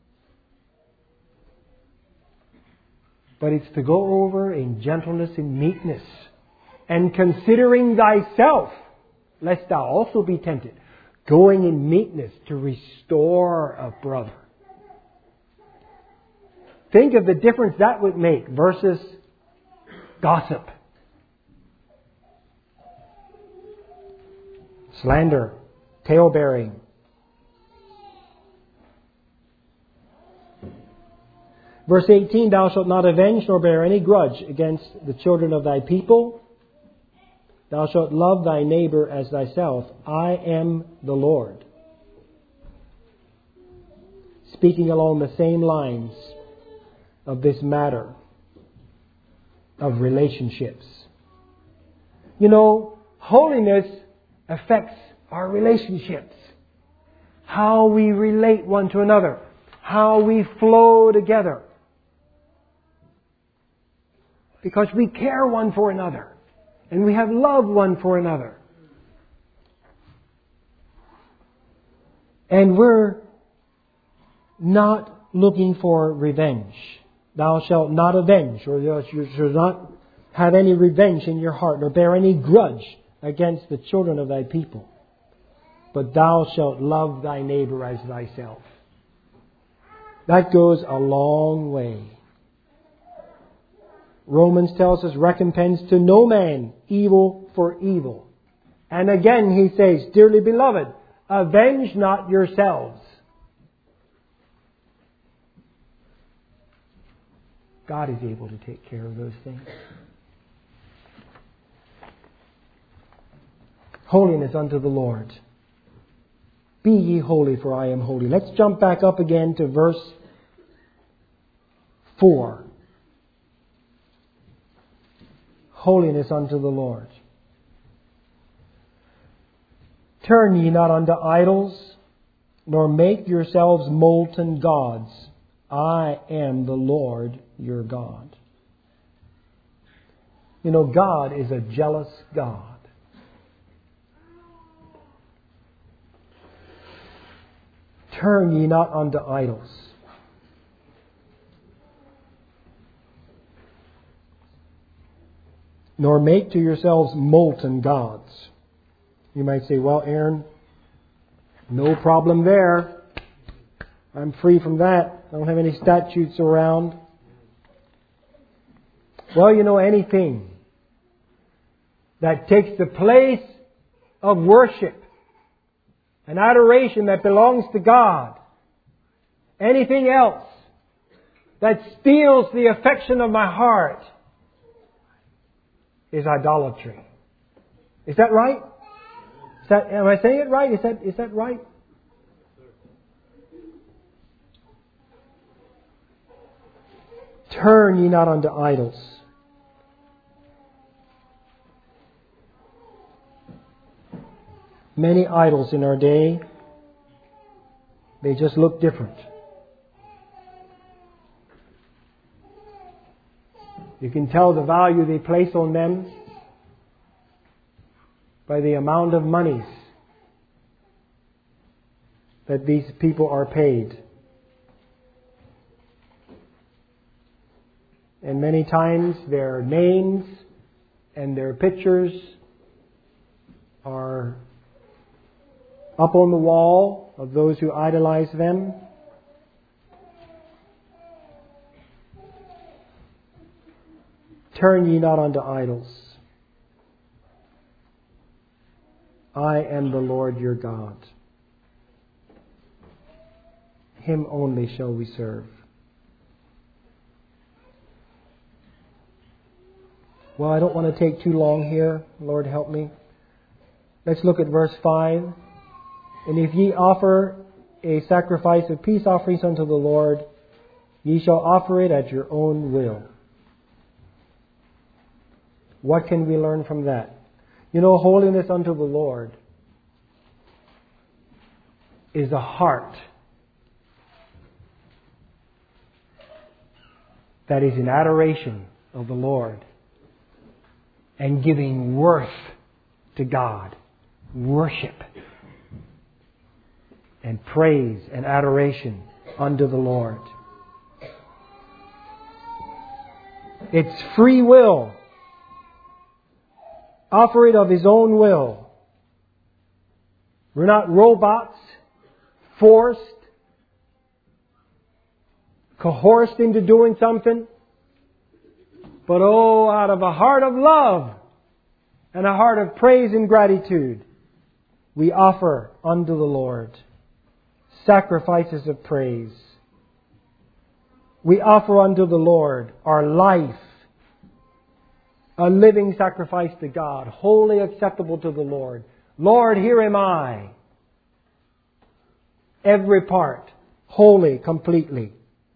but it's to go over in gentleness and meekness, and considering thyself, lest thou also be tempted. Going in meekness to restore a brother. Think of the difference that would make versus gossip, slander, tale-bearing. Verse eighteen, thou shalt not avenge nor bear any grudge against the children of thy people. Thou shalt love thy neighbor as thyself. I am the Lord. Speaking along the same lines of this matter of relationships. You know, holiness affects our relationships. How we relate one to another. How we flow together. Because we care one for another. And we have love one for another. And we're not looking for revenge. Thou shalt not avenge, or you shall not have any revenge in your heart, nor bear any grudge against the children of thy people. But thou shalt love thy neighbor as thyself. That goes a long way. Romans tells us, recompense to no man evil for evil. And again he says, dearly beloved, avenge not yourselves. God is able to take care of those things. Holiness unto the Lord. Be ye holy, for I am holy. Let's jump back up again to verse four. Holiness unto the Lord. Turn ye not unto idols, nor make yourselves molten gods. I am the Lord your God. You know, God is a jealous God. Turn ye not unto idols. Nor make to yourselves molten gods. You might say, well, Aaron, no problem there. I'm free from that. I don't have any statutes around. Well, you know, anything that takes the place of worship and adoration that belongs to God, anything else that steals the affection of my heart, is idolatry. Is that right? Is that, am I saying it right? Is that, is that right? Turn ye not unto idols. Many idols in our day, they just look different. You can tell the value they place on them by the amount of monies that these people are paid. And many times their names and their pictures are up on the wall of those who idolize them. Turn ye not unto idols. I am the Lord your God. Him only shall we serve. Well, I don't want to take too long here. Lord, help me. Let's look at verse five. And if ye offer a sacrifice of peace offerings unto the Lord, ye shall offer it at your own will. What can we learn from that? You know, holiness unto the Lord is a heart that is in adoration of the Lord and giving worth to God, worship and praise and adoration unto the Lord. It's free will. Offer it of His own will. We're not robots, forced, coerced into doing something. But oh, out of a heart of love and a heart of praise and gratitude, we offer unto the Lord sacrifices of praise. We offer unto the Lord our life, a living sacrifice to God, wholly acceptable to the Lord. Lord, here am I. Every part, wholly, completely.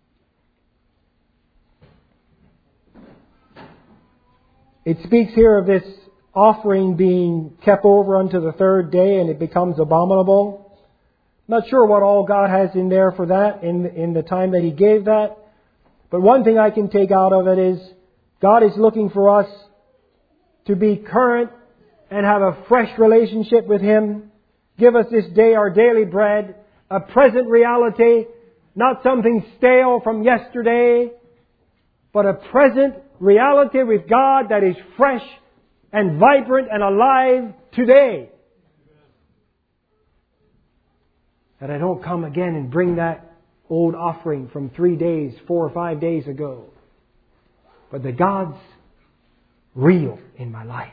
It speaks here of this offering being kept over unto the third day and it becomes abominable. Not sure what all God has in there for that in, in the time that He gave that. But one thing I can take out of it is God is looking for us to be current and have a fresh relationship with Him. Give us this day our daily bread, a present reality, not something stale from yesterday, but a present reality with God that is fresh and vibrant and alive today. That I don't come again and bring that old offering from three days, four or five days ago. But that God's real in my life.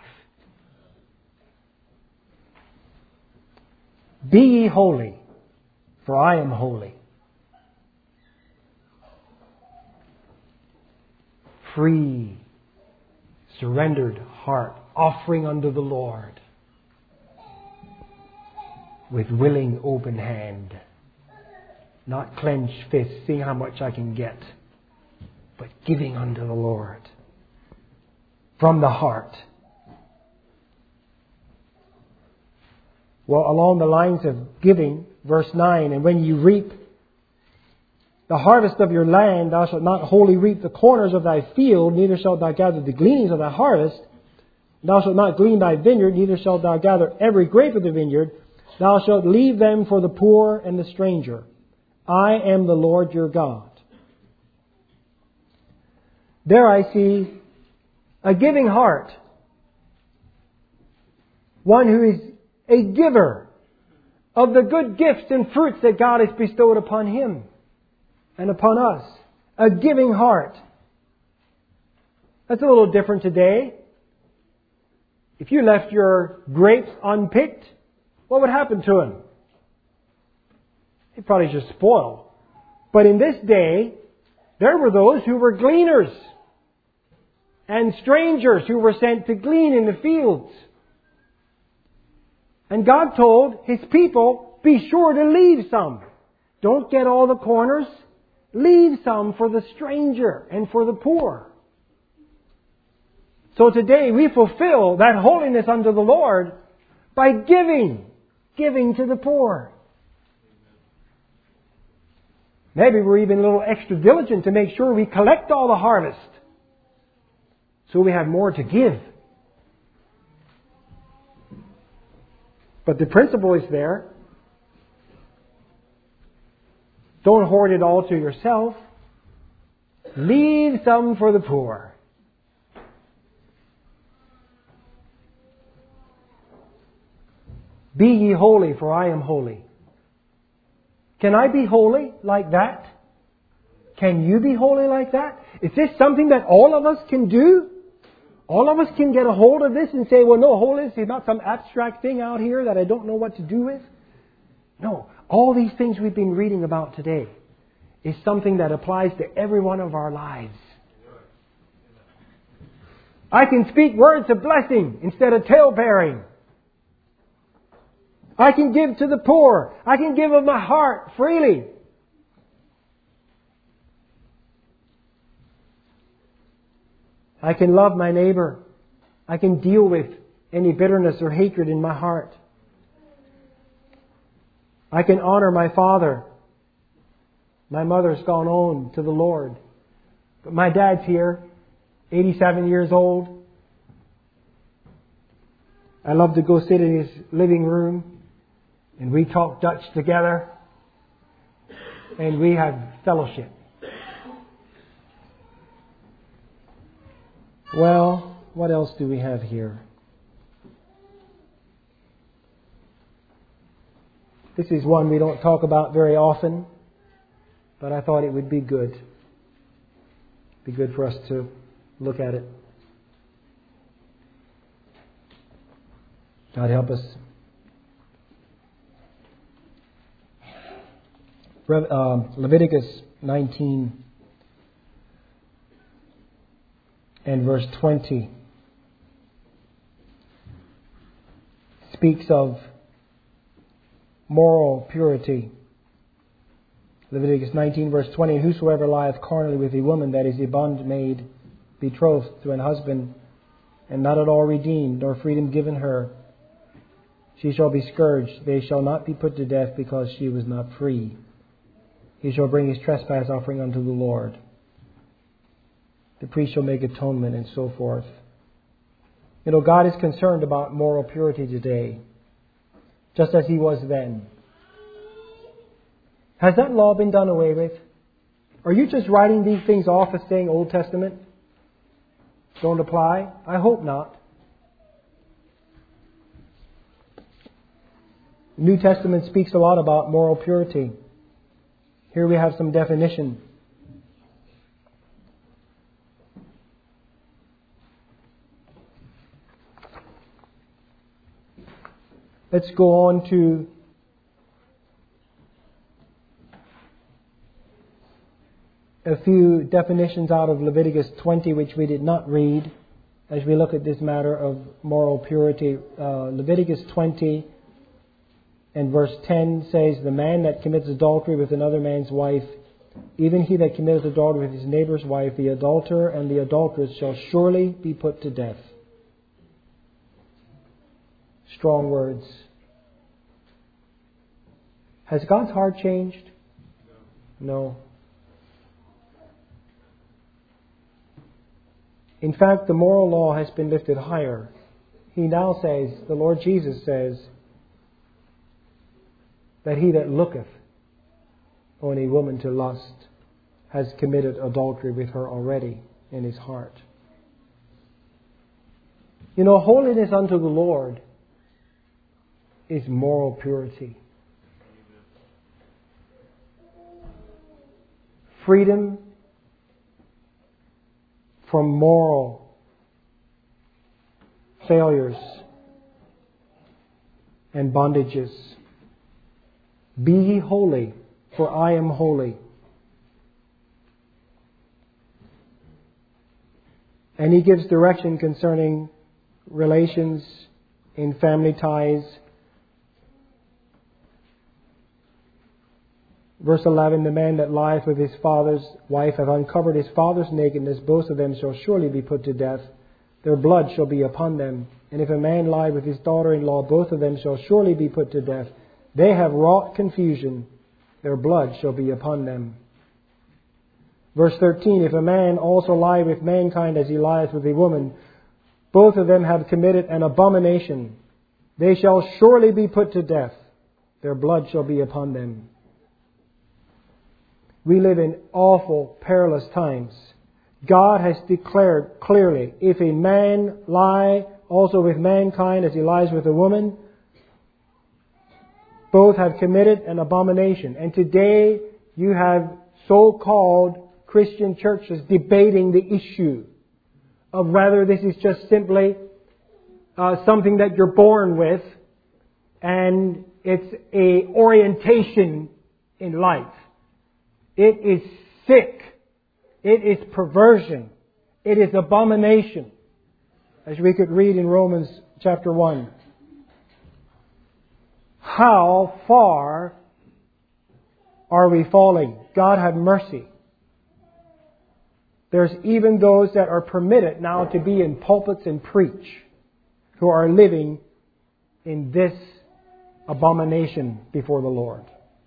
Be ye holy, for I am holy. Free, surrendered heart, offering unto the Lord with willing open hand. Not clenched fists, seeing how much I can get, but giving unto the Lord from the heart. Well, along the lines of giving, verse nine, and when you reap the harvest of your land, thou shalt not wholly reap the corners of thy field, neither shalt thou gather the gleanings of thy harvest. Thou shalt not glean thy vineyard, neither shalt thou gather every grape of the vineyard. Thou shalt leave them for the poor and the stranger. I am the Lord your God. There I see a giving heart. One who is a giver of the good gifts and fruits that God has bestowed upon him and upon us. A giving heart. That's a little different today. If you left your grapes unpicked, what would happen to them? They'd probably just spoil. But in this day, there were those who were gleaners and strangers who were sent to glean in the fields. And God told His people, be sure to leave some. Don't get all the corners. Leave some for the stranger and for the poor. So today we fulfill that holiness unto the Lord by giving. Giving to the poor. Maybe we're even a little extra diligent to make sure we collect all the harvest, so we have more to give. But the principle is there. Don't hoard it all to yourself. Leave some for the poor. Be ye holy, for I am holy. Can I be holy like that? Can you be holy like that? Is this something that all of us can do? All of us can get a hold of this and say, well, no, holiness is not some abstract thing out here that I don't know what to do with. No, all these things we've been reading about today is something that applies to every one of our lives. I can speak words of blessing instead of tale-bearing. I can give to the poor. I can give of my heart freely. I can love my neighbor. I can deal with any bitterness or hatred in my heart. I can honor my father. My mother's gone on to the Lord. But my dad's here, eighty-seven years old. I love to go sit in his living room and we talk Dutch together and we have fellowship. Well, what else do we have here? This is one we don't talk about very often, but I thought it would be good. Be good for us to look at it. God help us. Leviticus nineteen and verse twenty speaks of moral purity. Leviticus nineteen verse twenty, and whosoever lieth carnally with a woman that is a bondmaid betrothed to an husband, and not at all redeemed, nor freedom given her, she shall be scourged. They shall not be put to death because she was not free. He shall bring his trespass offering unto the Lord. The priest shall make atonement, and so forth. You know, God is concerned about moral purity today, just as He was then. Has that law been done away with? Are you just writing these things off as saying Old Testament don't apply? I hope not. The New Testament speaks a lot about moral purity. Here we have some definition. Let's go on to a few definitions out of Leviticus twenty, which we did not read as we look at this matter of moral purity. Uh, Leviticus twenty and verse ten says, the man that commits adultery with another man's wife, even he that committeth adultery with his neighbor's wife, the adulterer and the adulteress shall surely be put to death. Strong words. Has God's heart changed? No. In fact, the moral law has been lifted higher. He now says, the Lord Jesus says, that he that looketh on a woman to lust has committed adultery with her already in his heart. You know, holiness unto the Lord is moral purity. Freedom from moral failures and bondages. Be ye holy, for I am holy. And he gives direction concerning relations in family ties. Verse eleven, the man that lieth with his father's wife hath uncovered his father's nakedness. Both of them shall surely be put to death. Their blood shall be upon them. And if a man lie with his daughter-in-law, both of them shall surely be put to death. They have wrought confusion. Their blood shall be upon them. Verse thirteen, if a man also lie with mankind as he lieth with a woman, both of them have committed an abomination. They shall surely be put to death. Their blood shall be upon them. We live in awful, perilous times. God has declared clearly, if a man lie also with mankind as he lies with a woman, both have committed an abomination. And today you have so-called Christian churches debating the issue of whether this is just simply uh, something that you're born with and it's a orientation in life. It is sick. It is perversion. It is abomination. as we could read in Romans chapter one. How far are we falling? God have mercy. There's even those that are permitted now to be in pulpits and preach who are living in this abomination before the Lord.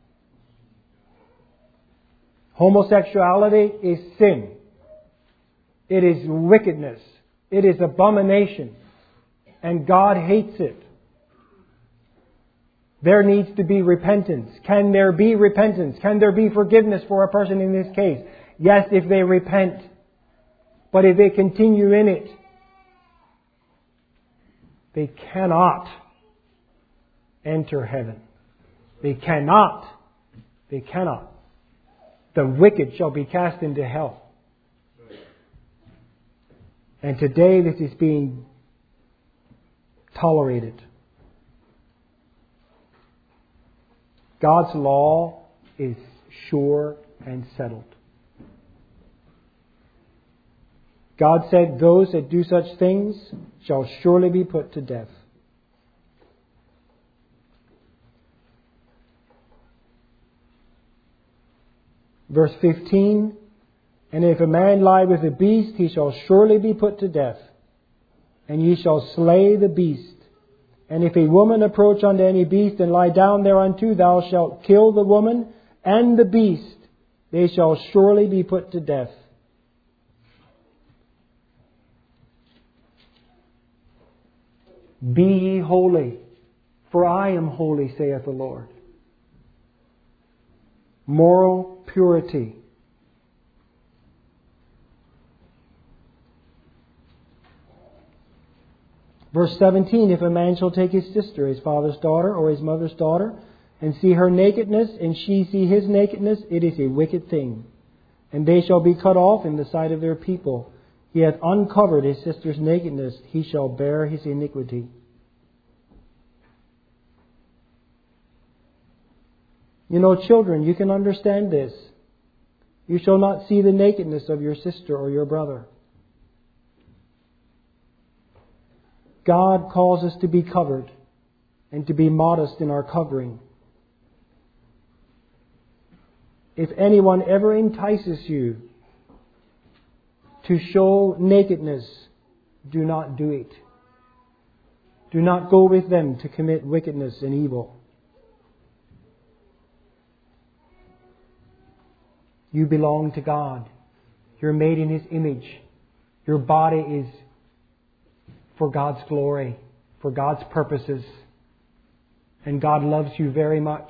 Homosexuality is sin. It is wickedness. It is abomination. And God hates it. There needs to be repentance. Can there be repentance? Can there be forgiveness for a person in this case? Yes, if they repent. But if they continue in it, they cannot enter heaven. They cannot. They cannot. The wicked shall be cast into hell. And today this is being tolerated. God's law is sure and settled. God said, those that do such things shall surely be put to death. Verse fifteen, and if a man lie with a beast, he shall surely be put to death, and ye shall slay the beast. And if a woman approach unto any beast and lie down thereunto, thou shalt kill the woman and the beast. They shall surely be put to death. Be ye holy, for I am holy, saith the Lord. Moral purity. Verse seventeen, if a man shall take his sister, his father's daughter, or his mother's daughter, and see her nakedness, and she see his nakedness, it is a wicked thing. And they shall be cut off in the sight of their people. He hath uncovered his sister's nakedness, he shall bear his iniquity. You know, children, you can understand this. You shall not see the nakedness of your sister or your brother. God calls us to be covered and to be modest in our covering. If anyone ever entices you to show nakedness, do not do it. Do not go with them to commit wickedness and evil. You belong to God. You're made in His image. Your body is for God's glory, for God's purposes. And God loves you very much.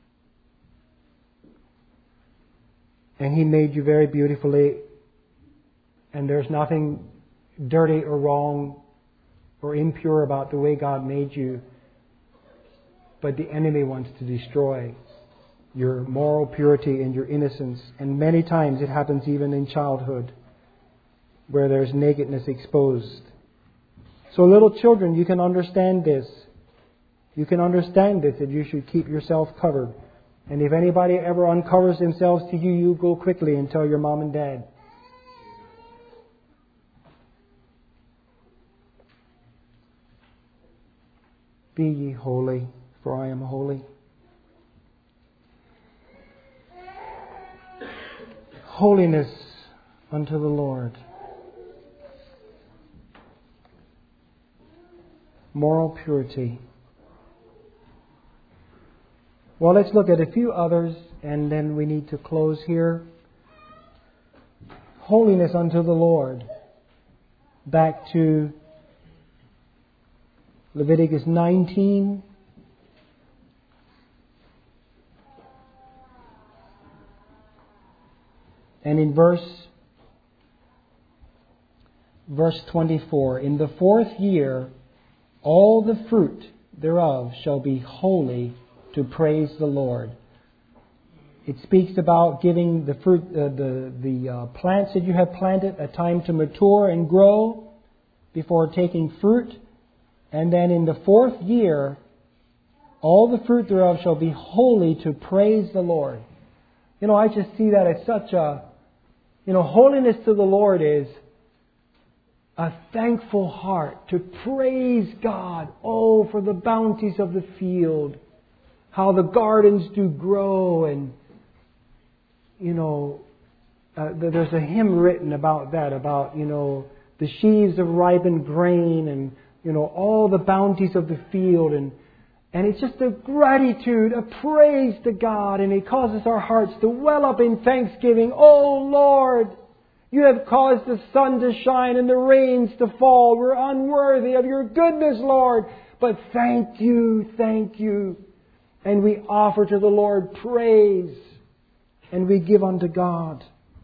And He made you very beautifully. And there's nothing dirty or wrong or impure about the way God made you. But the enemy wants to destroy your moral purity and your innocence. And many times it happens even in childhood, where there's nakedness exposed. So little children, you can understand this. You can understand this, that you should keep yourself covered. And if anybody ever uncovers themselves to you, you go quickly and tell your mom and dad. Be ye holy, for I am holy. Holiness unto the Lord. Moral purity. Well, let's look at a few others and then we need to close here. Holiness unto the Lord. Back to Leviticus nineteen. And in verse verse twenty-four, in the fourth year, all the fruit thereof shall be holy to praise the Lord. It speaks about giving the fruit, uh, the the uh, plants that you have planted a time to mature and grow before taking fruit. And then in the fourth year, all the fruit thereof shall be holy to praise the Lord. You know, I just see that as such a, you know, holiness to the Lord is a thankful heart to praise God. Oh, for the bounties of the field, how the gardens do grow, and, you know, uh, there's a hymn written about that, about, you know, the sheaves of ripened grain, and, you know, all the bounties of the field, and and it's just a gratitude, a praise to God, and it causes our hearts to well up in thanksgiving. Oh Lord, You have caused the sun to shine and the rains to fall. We're unworthy of Your goodness, Lord, but thank You, thank You. And we offer to the Lord praise, and we give unto God.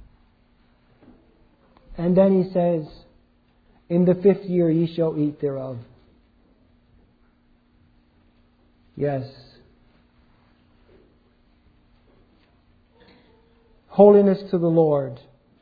And then He says, in the fifth year ye shall eat thereof. Yes. Holiness to the Lord.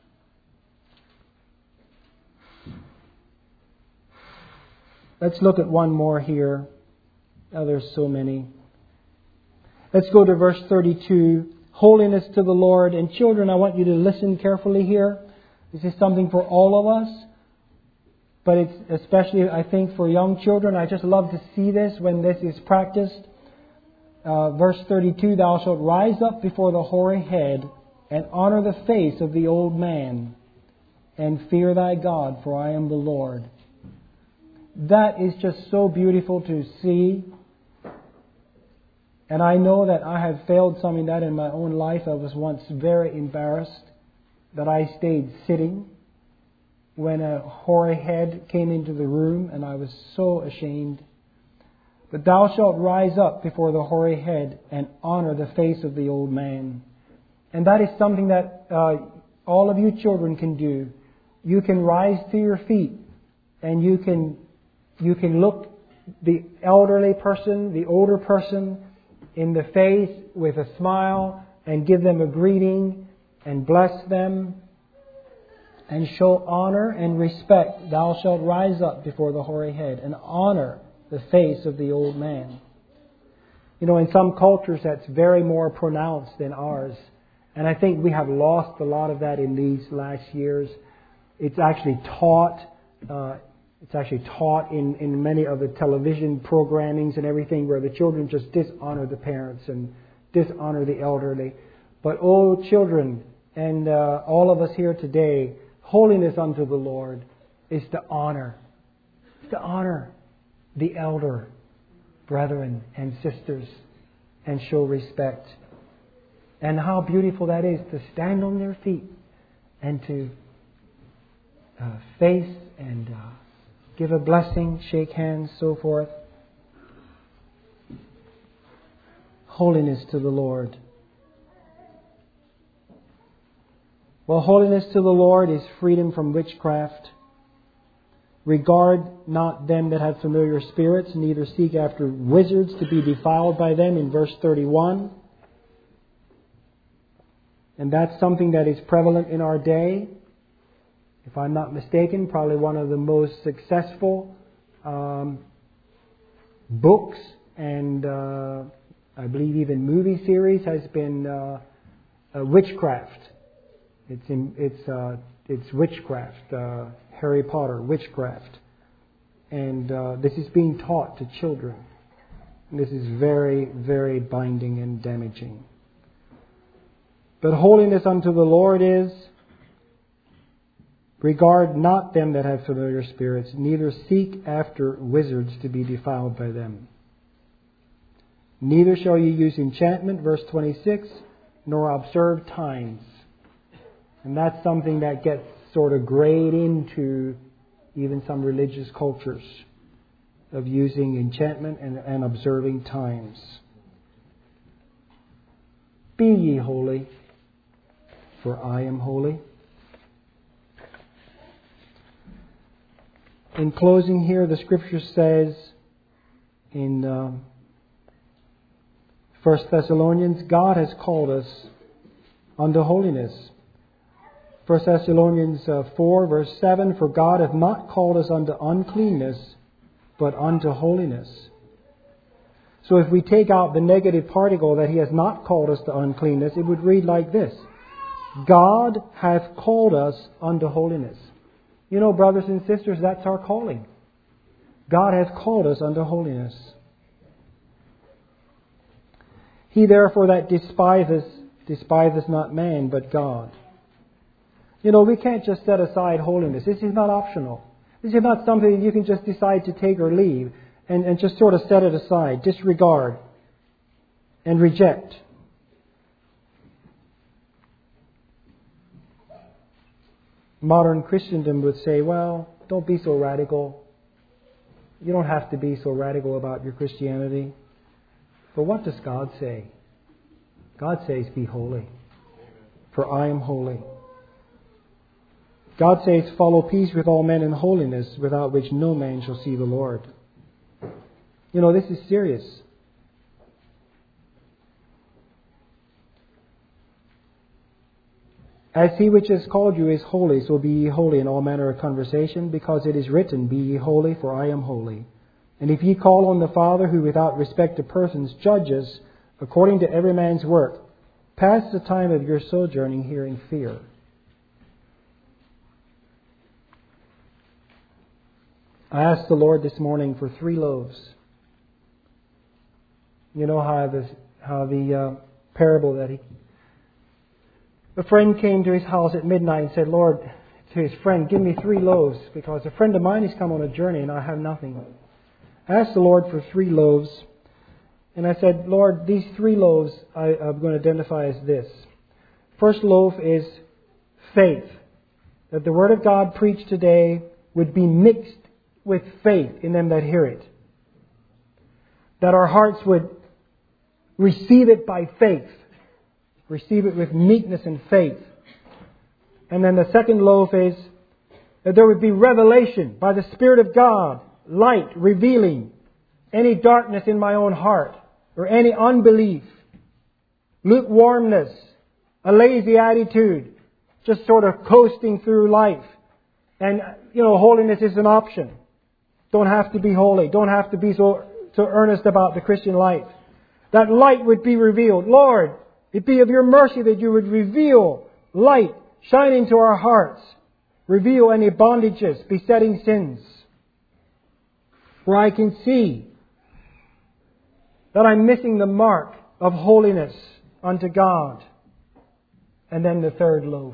Let's look at one more here. Oh, there's so many. Let's go to verse thirty-two. Holiness to the Lord. And children, I want you to listen carefully here. This is something for all of us. But it's especially, I think, for young children. I just love to see this when this is practiced. Uh, verse thirty-two, thou shalt rise up before the hoary head and honor the face of the old man and fear thy God, for I am the Lord. That is just so beautiful to see. And I know that I have failed some in that in my own life. I was once very embarrassed that I stayed sitting when a hoary head came into the room, and I was so ashamed. But thou shalt rise up before the hoary head and honor the face of the old man. And that is something that uh, all of you children can do. You can rise to your feet, and you can you can look the elderly person, the older person, in the face with a smile and give them a greeting and bless them and show honor and respect. Thou shalt rise up before the hoary head and honor the face of the old man. You know, in some cultures that's very more pronounced than ours. And I think we have lost a lot of that in these last years. It's actually taught, uh, it's actually taught in, in many of the television programmings and everything, where the children just dishonor the parents and dishonor the elderly. But oh, children, and uh, all of us here today, holiness unto the Lord is to honor, is to honor the elder brethren and sisters and show respect. And how beautiful that is to stand on their feet and to uh, face and uh, give a blessing, shake hands, so forth. Holiness to the Lord. Well, holiness to the Lord is freedom from witchcraft. Regard not them that have familiar spirits, neither seek after wizards to be defiled by them, in verse thirty-one. And that's something that is prevalent in our day. If I'm not mistaken, probably one of the most successful um, books and uh, I believe even movie series has been uh, uh, Witchcraft. It's in, it's uh, it's witchcraft, uh, Harry Potter, witchcraft, and uh, this is being taught to children. And this is very, very binding and damaging. But holiness unto the Lord is, regard not them that have familiar spirits, neither seek after wizards to be defiled by them. Neither shall ye use enchantment, verse twenty-six, nor observe times. And that's something that gets sort of grayed into even some religious cultures, of using enchantment and, and observing times. Be ye holy, for I am holy. In closing here, the Scripture says in um, First Thessalonians, God has called us unto holiness. First Thessalonians uh, four, verse seven, for God hath not called us unto uncleanness, but unto holiness. So if we take out the negative particle that He has not called us to uncleanness, it would read like this: God hath called us unto holiness. You know, brothers and sisters, that's our calling. God has called us unto holiness. He therefore that despises, despises not man, but God. You know, we can't just set aside holiness. This is not optional. This is not something you can just decide to take or leave and, and just sort of set it aside, disregard, and reject. Modern Christendom would say, well, don't be so radical. You don't have to be so radical about your Christianity. But what does God say? God says, be holy, for I am holy. God says, follow peace with all men in holiness, without which no man shall see the Lord. You know, this is serious. As he which has called you is holy, so be ye holy in all manner of conversation, because it is written, be ye holy, for I am holy. And if ye call on the Father, who without respect of persons judges according to every man's work, pass the time of your sojourning here in fear. I asked the Lord this morning for three loaves. You know how the, how the uh, parable that he... A friend came to his house at midnight and said, Lord, to his friend, give me three loaves, because a friend of mine has come on a journey and I have nothing. I asked the Lord for three loaves. And I said, Lord, these three loaves I, I'm going to identify as this. First loaf is faith. That the Word of God preached today would be mixed with faith in them that hear it. That our hearts would receive it by faith. Receive it with meekness and faith. And then the second loaf is that there would be revelation by the Spirit of God, light revealing any darkness in my own heart or any unbelief, lukewarmness, a lazy attitude, just sort of coasting through life. And, you know, holiness is an option. Don't have to be holy. Don't have to be so, so earnest about the Christian life. That light would be revealed. Lord, it be of your mercy that you would reveal light, shine into our hearts. Reveal any bondages, besetting sins. Where I can see that I'm missing the mark of holiness unto God. And then the third loaf.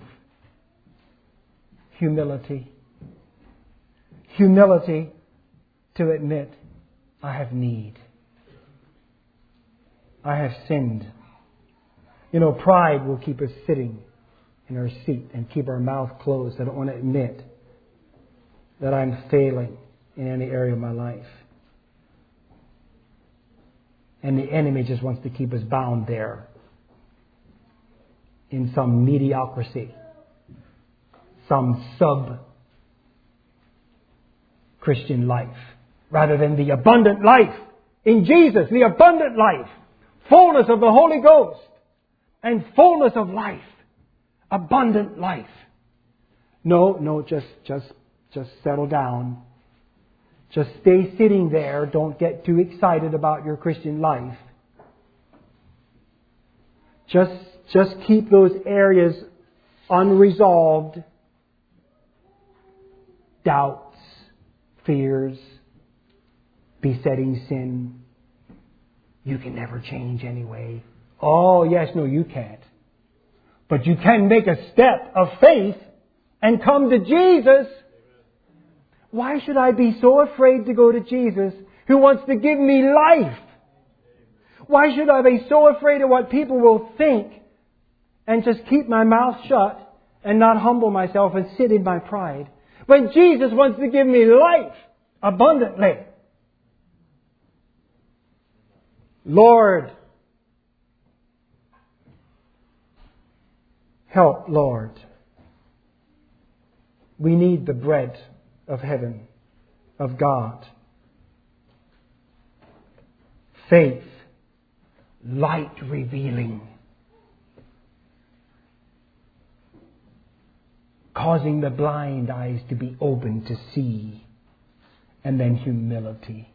Humility. Humility to admit I have need. I have sinned. You know, pride will keep us sitting in our seat and keep our mouth closed. I don't want to admit that I'm failing in any area of my life. And the enemy just wants to keep us bound there in some mediocrity, some sub-Christian life, rather than the abundant life in Jesus, the abundant life, fullness of the Holy Ghost, and fullness of life, abundant life. No, no, just, just, just settle down. Just stay sitting there. Don't get too excited about your Christian life. Just, just keep those areas unresolved. Doubts, fears, besetting sin. You can never change anyway. Oh, yes, no, you can't. But you can make a step of faith and come to Jesus. Why should I be so afraid to go to Jesus, who wants to give me life? Why should I be so afraid of what people will think and just keep my mouth shut and not humble myself and sit in my pride, when Jesus wants to give me life abundantly? Lord, help, Lord. We need the bread of heaven, of God. Faith, light revealing, causing the blind eyes to be open to see, and then humility,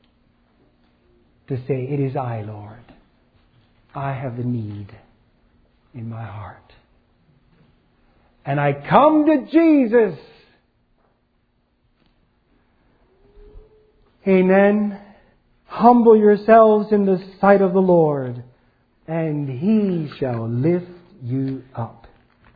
to say, it is I, Lord. I have the need in my heart. And I come to Jesus Amen. Humble yourselves in the sight of the Lord, and He shall lift you up.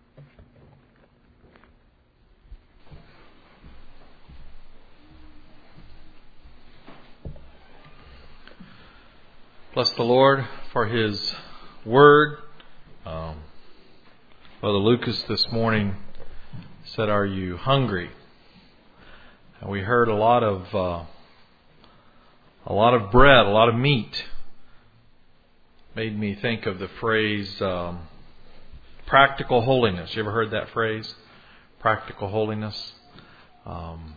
Bless the Lord for His Word. Um, Brother Lucas this morning said, "Are you hungry?" And we heard a lot of uh, a lot of bread, a lot of meat. Made me think of the phrase um, "practical holiness." You ever heard that phrase? Practical holiness. Um,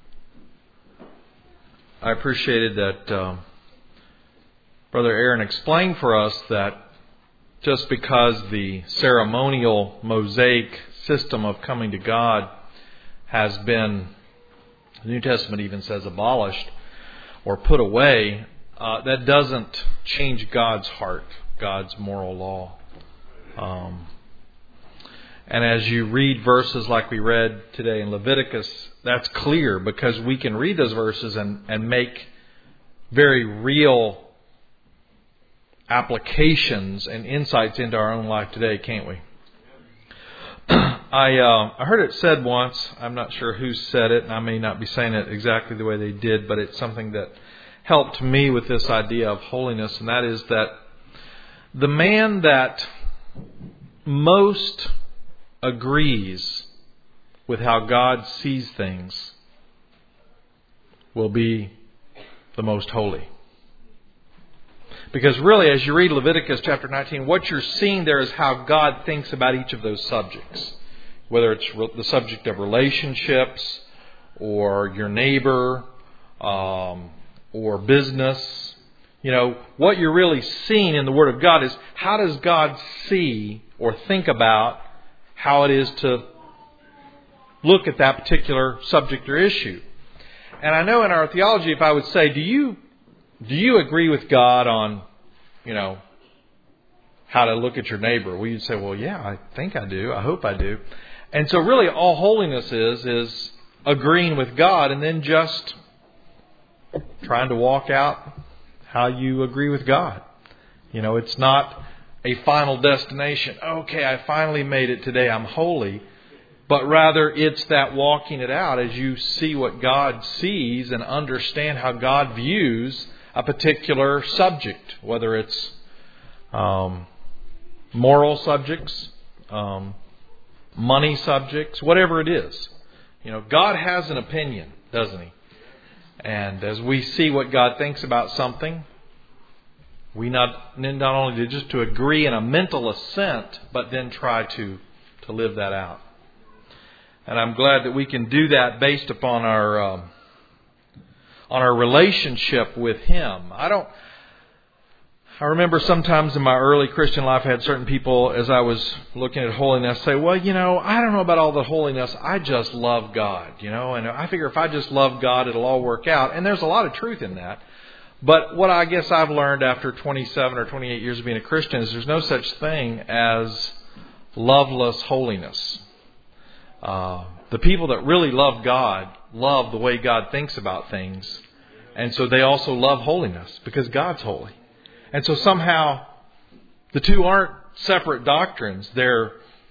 I appreciated that um, Brother Aaron explained for us that just because the ceremonial Mosaic system of coming to God has been, the New Testament even says, abolished or put away, uh, that doesn't change God's heart, God's moral law. Um, and as you read verses like we read today in Leviticus, that's clear because we can read those verses and, and make very real applications and insights into our own life today, can't we? I uh, I heard it said once, I'm not sure who said it, and I may not be saying it exactly the way they did, but it's something that helped me with this idea of holiness, and that is that the man that most agrees with how God sees things will be the most holy. Because really, as you read Leviticus chapter nineteen, what you're seeing there is how God thinks about each of those subjects. Whether it's the subject of relationships, or your neighbor, um, or business. You know, what you're really seeing in the Word of God is how does God see or think about how it is to look at that particular subject or issue. And I know in our theology, if I would say, do you Do you agree with God on, you know, how to look at your neighbor? Well, you'd say, well, yeah, I think I do. I hope I do. And so really all holiness is, is agreeing with God and then just trying to walk out how you agree with God. You know, it's not a final destination. Okay, I finally made it today. I'm holy. But rather it's that walking it out as you see what God sees and understand how God views a particular subject, whether it's um, moral subjects, um, money subjects, whatever it is. You know, God has an opinion, doesn't He? And as we see what God thinks about something, we not not only do just to agree in a mental assent, but then try to to live that out. And I'm glad that we can do that based upon our um, on our relationship with Him. I don't. I remember sometimes in my early Christian life, I had certain people, as I was looking at holiness, say, "Well, you know, I don't know about all the holiness. I just love God, you know, and I figure if I just love God, it'll all work out." And there's a lot of truth in that. But what I guess I've learned after twenty-seven or twenty-eight years of being a Christian is there's no such thing as loveless holiness. Uh, the people that really love God love the way God thinks about things. And so they also love holiness because God's holy. And so somehow the two aren't separate doctrines. They're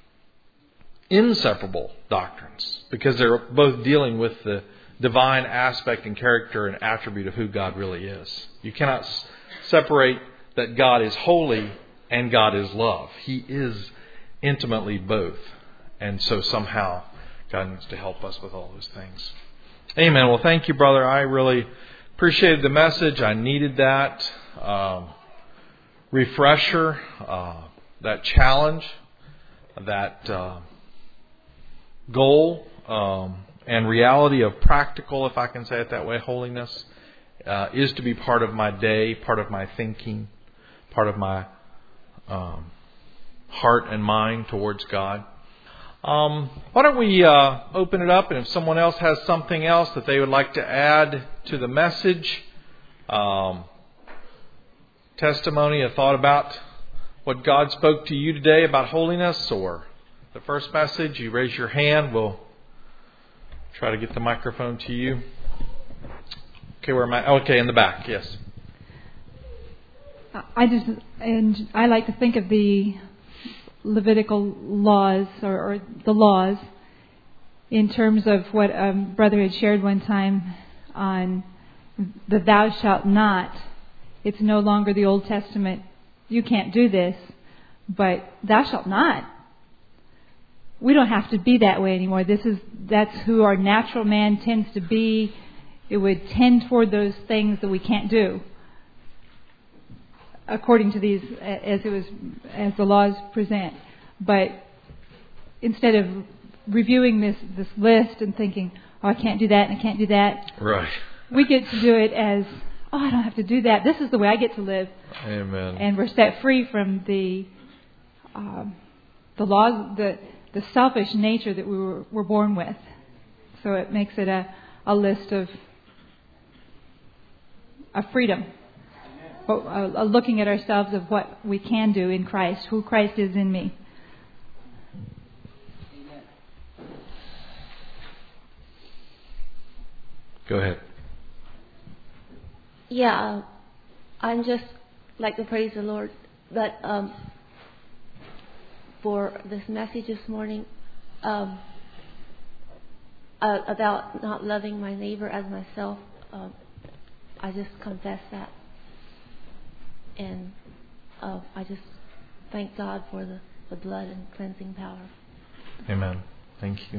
inseparable doctrines because they're both dealing with the divine aspect and character and attribute of who God really is. You cannot s- separate that God is holy and God is love. He is intimately both. And so somehow God needs to help us with all those things. Amen. Well, thank you, brother. I really appreciated the message. I needed that um, refresher, uh, that challenge, that uh, goal um, and reality of practical, if I can say it that way, holiness uh, is to be part of my day, part of my thinking, part of my um, heart and mind towards God. Um, why don't we uh, open it up, and if someone else has something else that they would like to add to the message, um, testimony, a thought about what God spoke to you today about holiness, or the first message, you raise your hand. We'll try to get the microphone to you. Okay, where am I? Okay, in the back. Yes. I just and I like to think of the Levitical laws or, or the laws in terms of what a brother had shared one time on the thou shalt not. It's no longer the Old Testament. You can't do this, but thou shalt not. We don't have to be that way anymore. This is that's who our natural man tends to be. It would tend toward those things that we can't do, according to these, as it was, as the laws present. But instead of reviewing this this list and thinking, oh, I can't do that and I can't do that, right? We get to do it as, oh, I don't have to do that. This is the way I get to live. Amen. And we're set free from the um, the laws, the the selfish nature that we were, were born with. So it makes it a, a list of of freedom. But, uh, looking at ourselves of what we can do in Christ, who Christ is in me. Go ahead. Yeah, uh, I'm just like to praise the Lord, but um, for this message this morning um, uh, about not loving my neighbor as myself, uh, I just confess that. And uh, I just thank God for the, the blood and cleansing power. Amen. Thank you.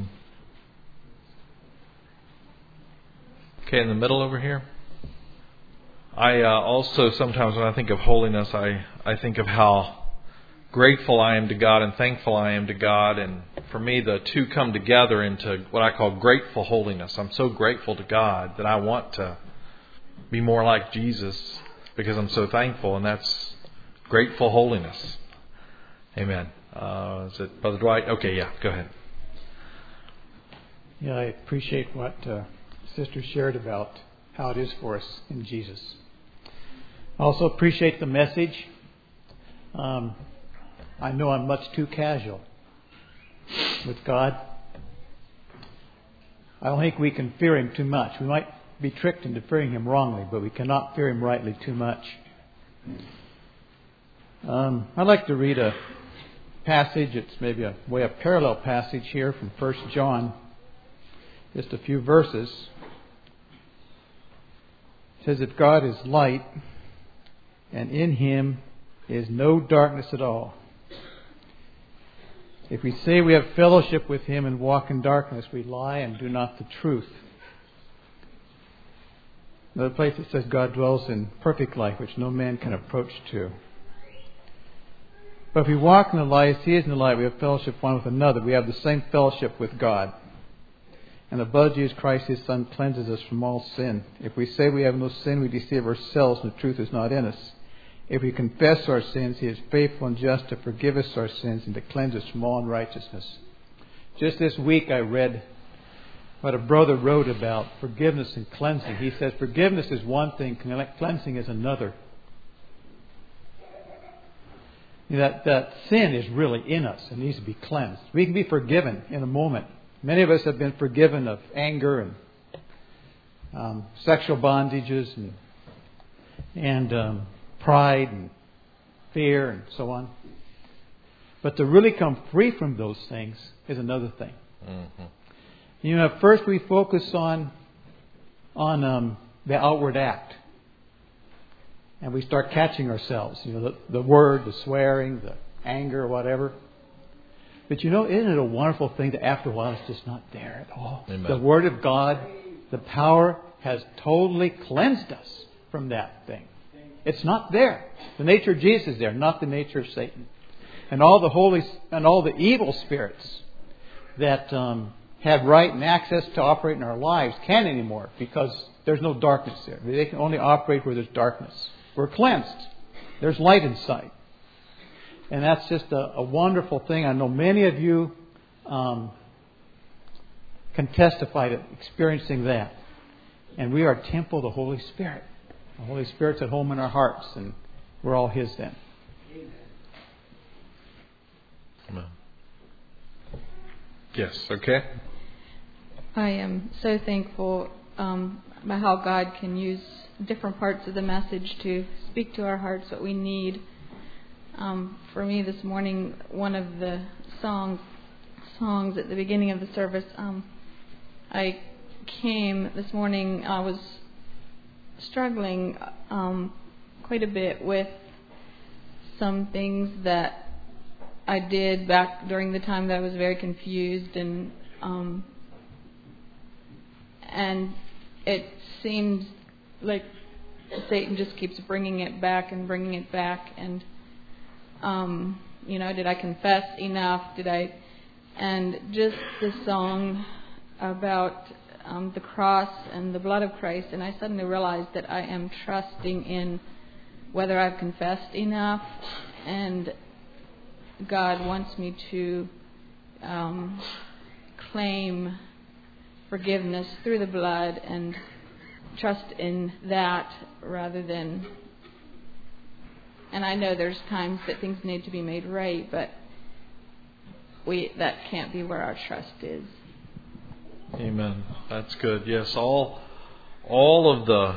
Okay, in the middle over here. I uh, also sometimes when I think of holiness, I, I think of how grateful I am to God and thankful I am to God. And for me, the two come together into what I call grateful holiness. I'm so grateful to God that I want to be more like Jesus because I'm so thankful, and that's grateful holiness. Amen. Uh, is it Brother Dwight? Okay, yeah, go ahead. Yeah, I appreciate what uh, Sister shared about how it is for us in Jesus. I also appreciate the message. Um, I know I'm much too casual with God. I don't think we can fear Him too much. We might be tricked into fearing Him wrongly, but we cannot fear Him rightly too much. Um, I'd like to read a passage. It's maybe a way a parallel passage here from First John. Just a few verses. It says, if God is light, and in Him is no darkness at all. If we say we have fellowship with Him and walk in darkness, we lie and do not the truth. Another place it says God dwells in perfect light, which no man can approach to. But if we walk in the light as He is in the light, we have fellowship one with another. We have the same fellowship with God. And the blood of Jesus Christ, His Son, cleanses us from all sin. If we say we have no sin, we deceive ourselves and the truth is not in us. If we confess our sins, He is faithful and just to forgive us our sins and to cleanse us from all unrighteousness. Just this week I read what a brother wrote about forgiveness and cleansing. He says forgiveness is one thing, cleansing is another. That, that sin is really in us and needs to be cleansed. We can be forgiven in a moment. Many of us have been forgiven of anger and um, sexual bondages and, and um, pride and fear and so on. But to really come free from those things is another thing. Mm-hmm. You know, at first we focus on on um, the outward act, and we start catching ourselves. You know, the, the word, the swearing, the anger, whatever. But you know, isn't it a wonderful thing that after a while it's just not there at all? Amen. The Word of God, the power has totally cleansed us from that thing. It's not there. The nature of Jesus is there, not the nature of Satan. And all the holy and all the evil spirits that um, have right and access to operate in our lives can't anymore because there's no darkness there. They can only operate where there's darkness. We're cleansed. There's light inside. And that's just a, a wonderful thing. I know many of you um, can testify to experiencing that. And we are a temple of the Holy Spirit. The Holy Spirit's at home in our hearts, and we're all His then. Amen. Yes, okay. I am so thankful um, about how God can use different parts of the message to speak to our hearts what we need. Um, for me this morning, one of the songs songs at the beginning of the service, um, I came this morning, I was struggling um, quite a bit with some things that I did back during the time that I was very confused, and um, and it seems like Satan just keeps bringing it back and bringing it back, and um, you know, did I confess enough? Did I? And just the song about um, the cross and the blood of Christ, and I suddenly realized that I am trusting in whether I've confessed enough, and God wants me to um, claim forgiveness through the blood and trust in that rather than. And I know there's times that things need to be made right, but we that can't be where our trust is. Amen. That's good. Yes, all all of the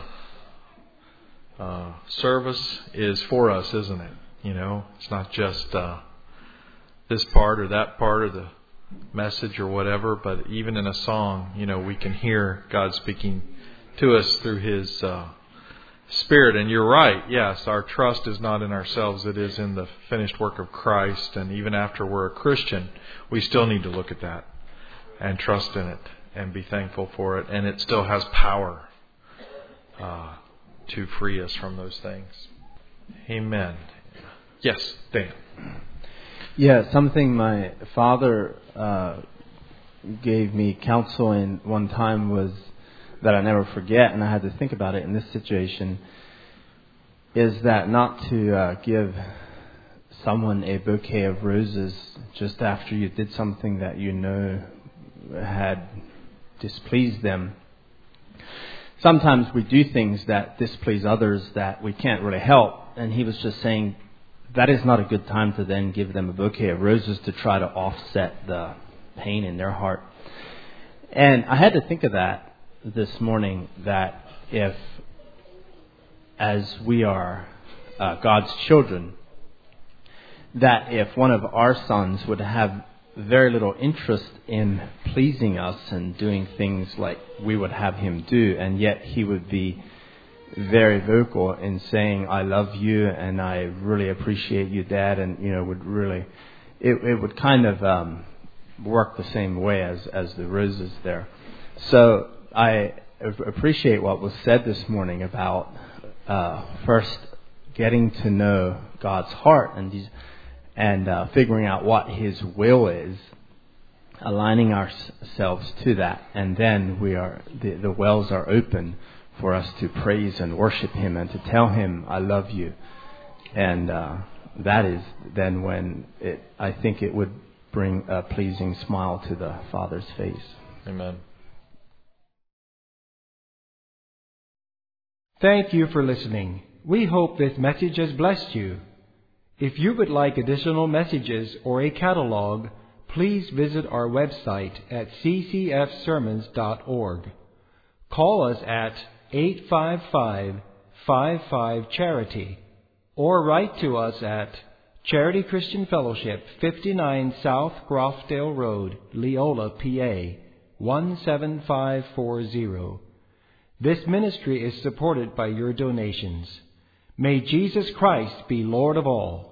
uh, service is for us, isn't it? You know, it's not just uh, this part or that part or the message or whatever, but even in a song, you know, we can hear God speaking to us through His uh, Spirit. And you're right. Yes, our trust is not in ourselves. It is in the finished work of Christ. And even after we're a Christian, we still need to look at that and trust in it and be thankful for it. And it still has power uh, to free us from those things. Amen. Yes, Dan. Yeah, something my father uh, gave me counsel in one time was that I never forget, and I had to think about it in this situation, is that not to uh, give someone a bouquet of roses just after you did something that you know had displeased them. Sometimes we do things that displease others that we can't really help, and he was just saying that is not a good time to then give them a bouquet of roses to try to offset the pain in their heart. And I had to think of that this morning, that if, as we are uh, God's children, that if one of our sons would have very little interest in pleasing us and doing things like we would have him do, and yet he would be very vocal in saying, I love you and I really appreciate you, Dad, and, you know, would really, it, it would kind of um, work the same way as, as the roses there. So I appreciate what was said this morning about uh, first getting to know God's heart and these, and uh, figuring out what His will is, aligning ourselves to that, and then we are the, the wells are open for us to praise and worship Him and to tell Him, I love you. And uh, that is then when it, I think it would bring a pleasing smile to the Father's face. Amen. Thank you for listening. We hope this message has blessed you. If you would like additional messages or a catalog, please visit our website at c c f sermons dot org. Call us at eight five five, five five, charity or write to us at Charity Christian Fellowship, fifty-nine South Grofdale Road, Leola, P A, one seven five four zero. This ministry is supported by your donations. May Jesus Christ be Lord of all.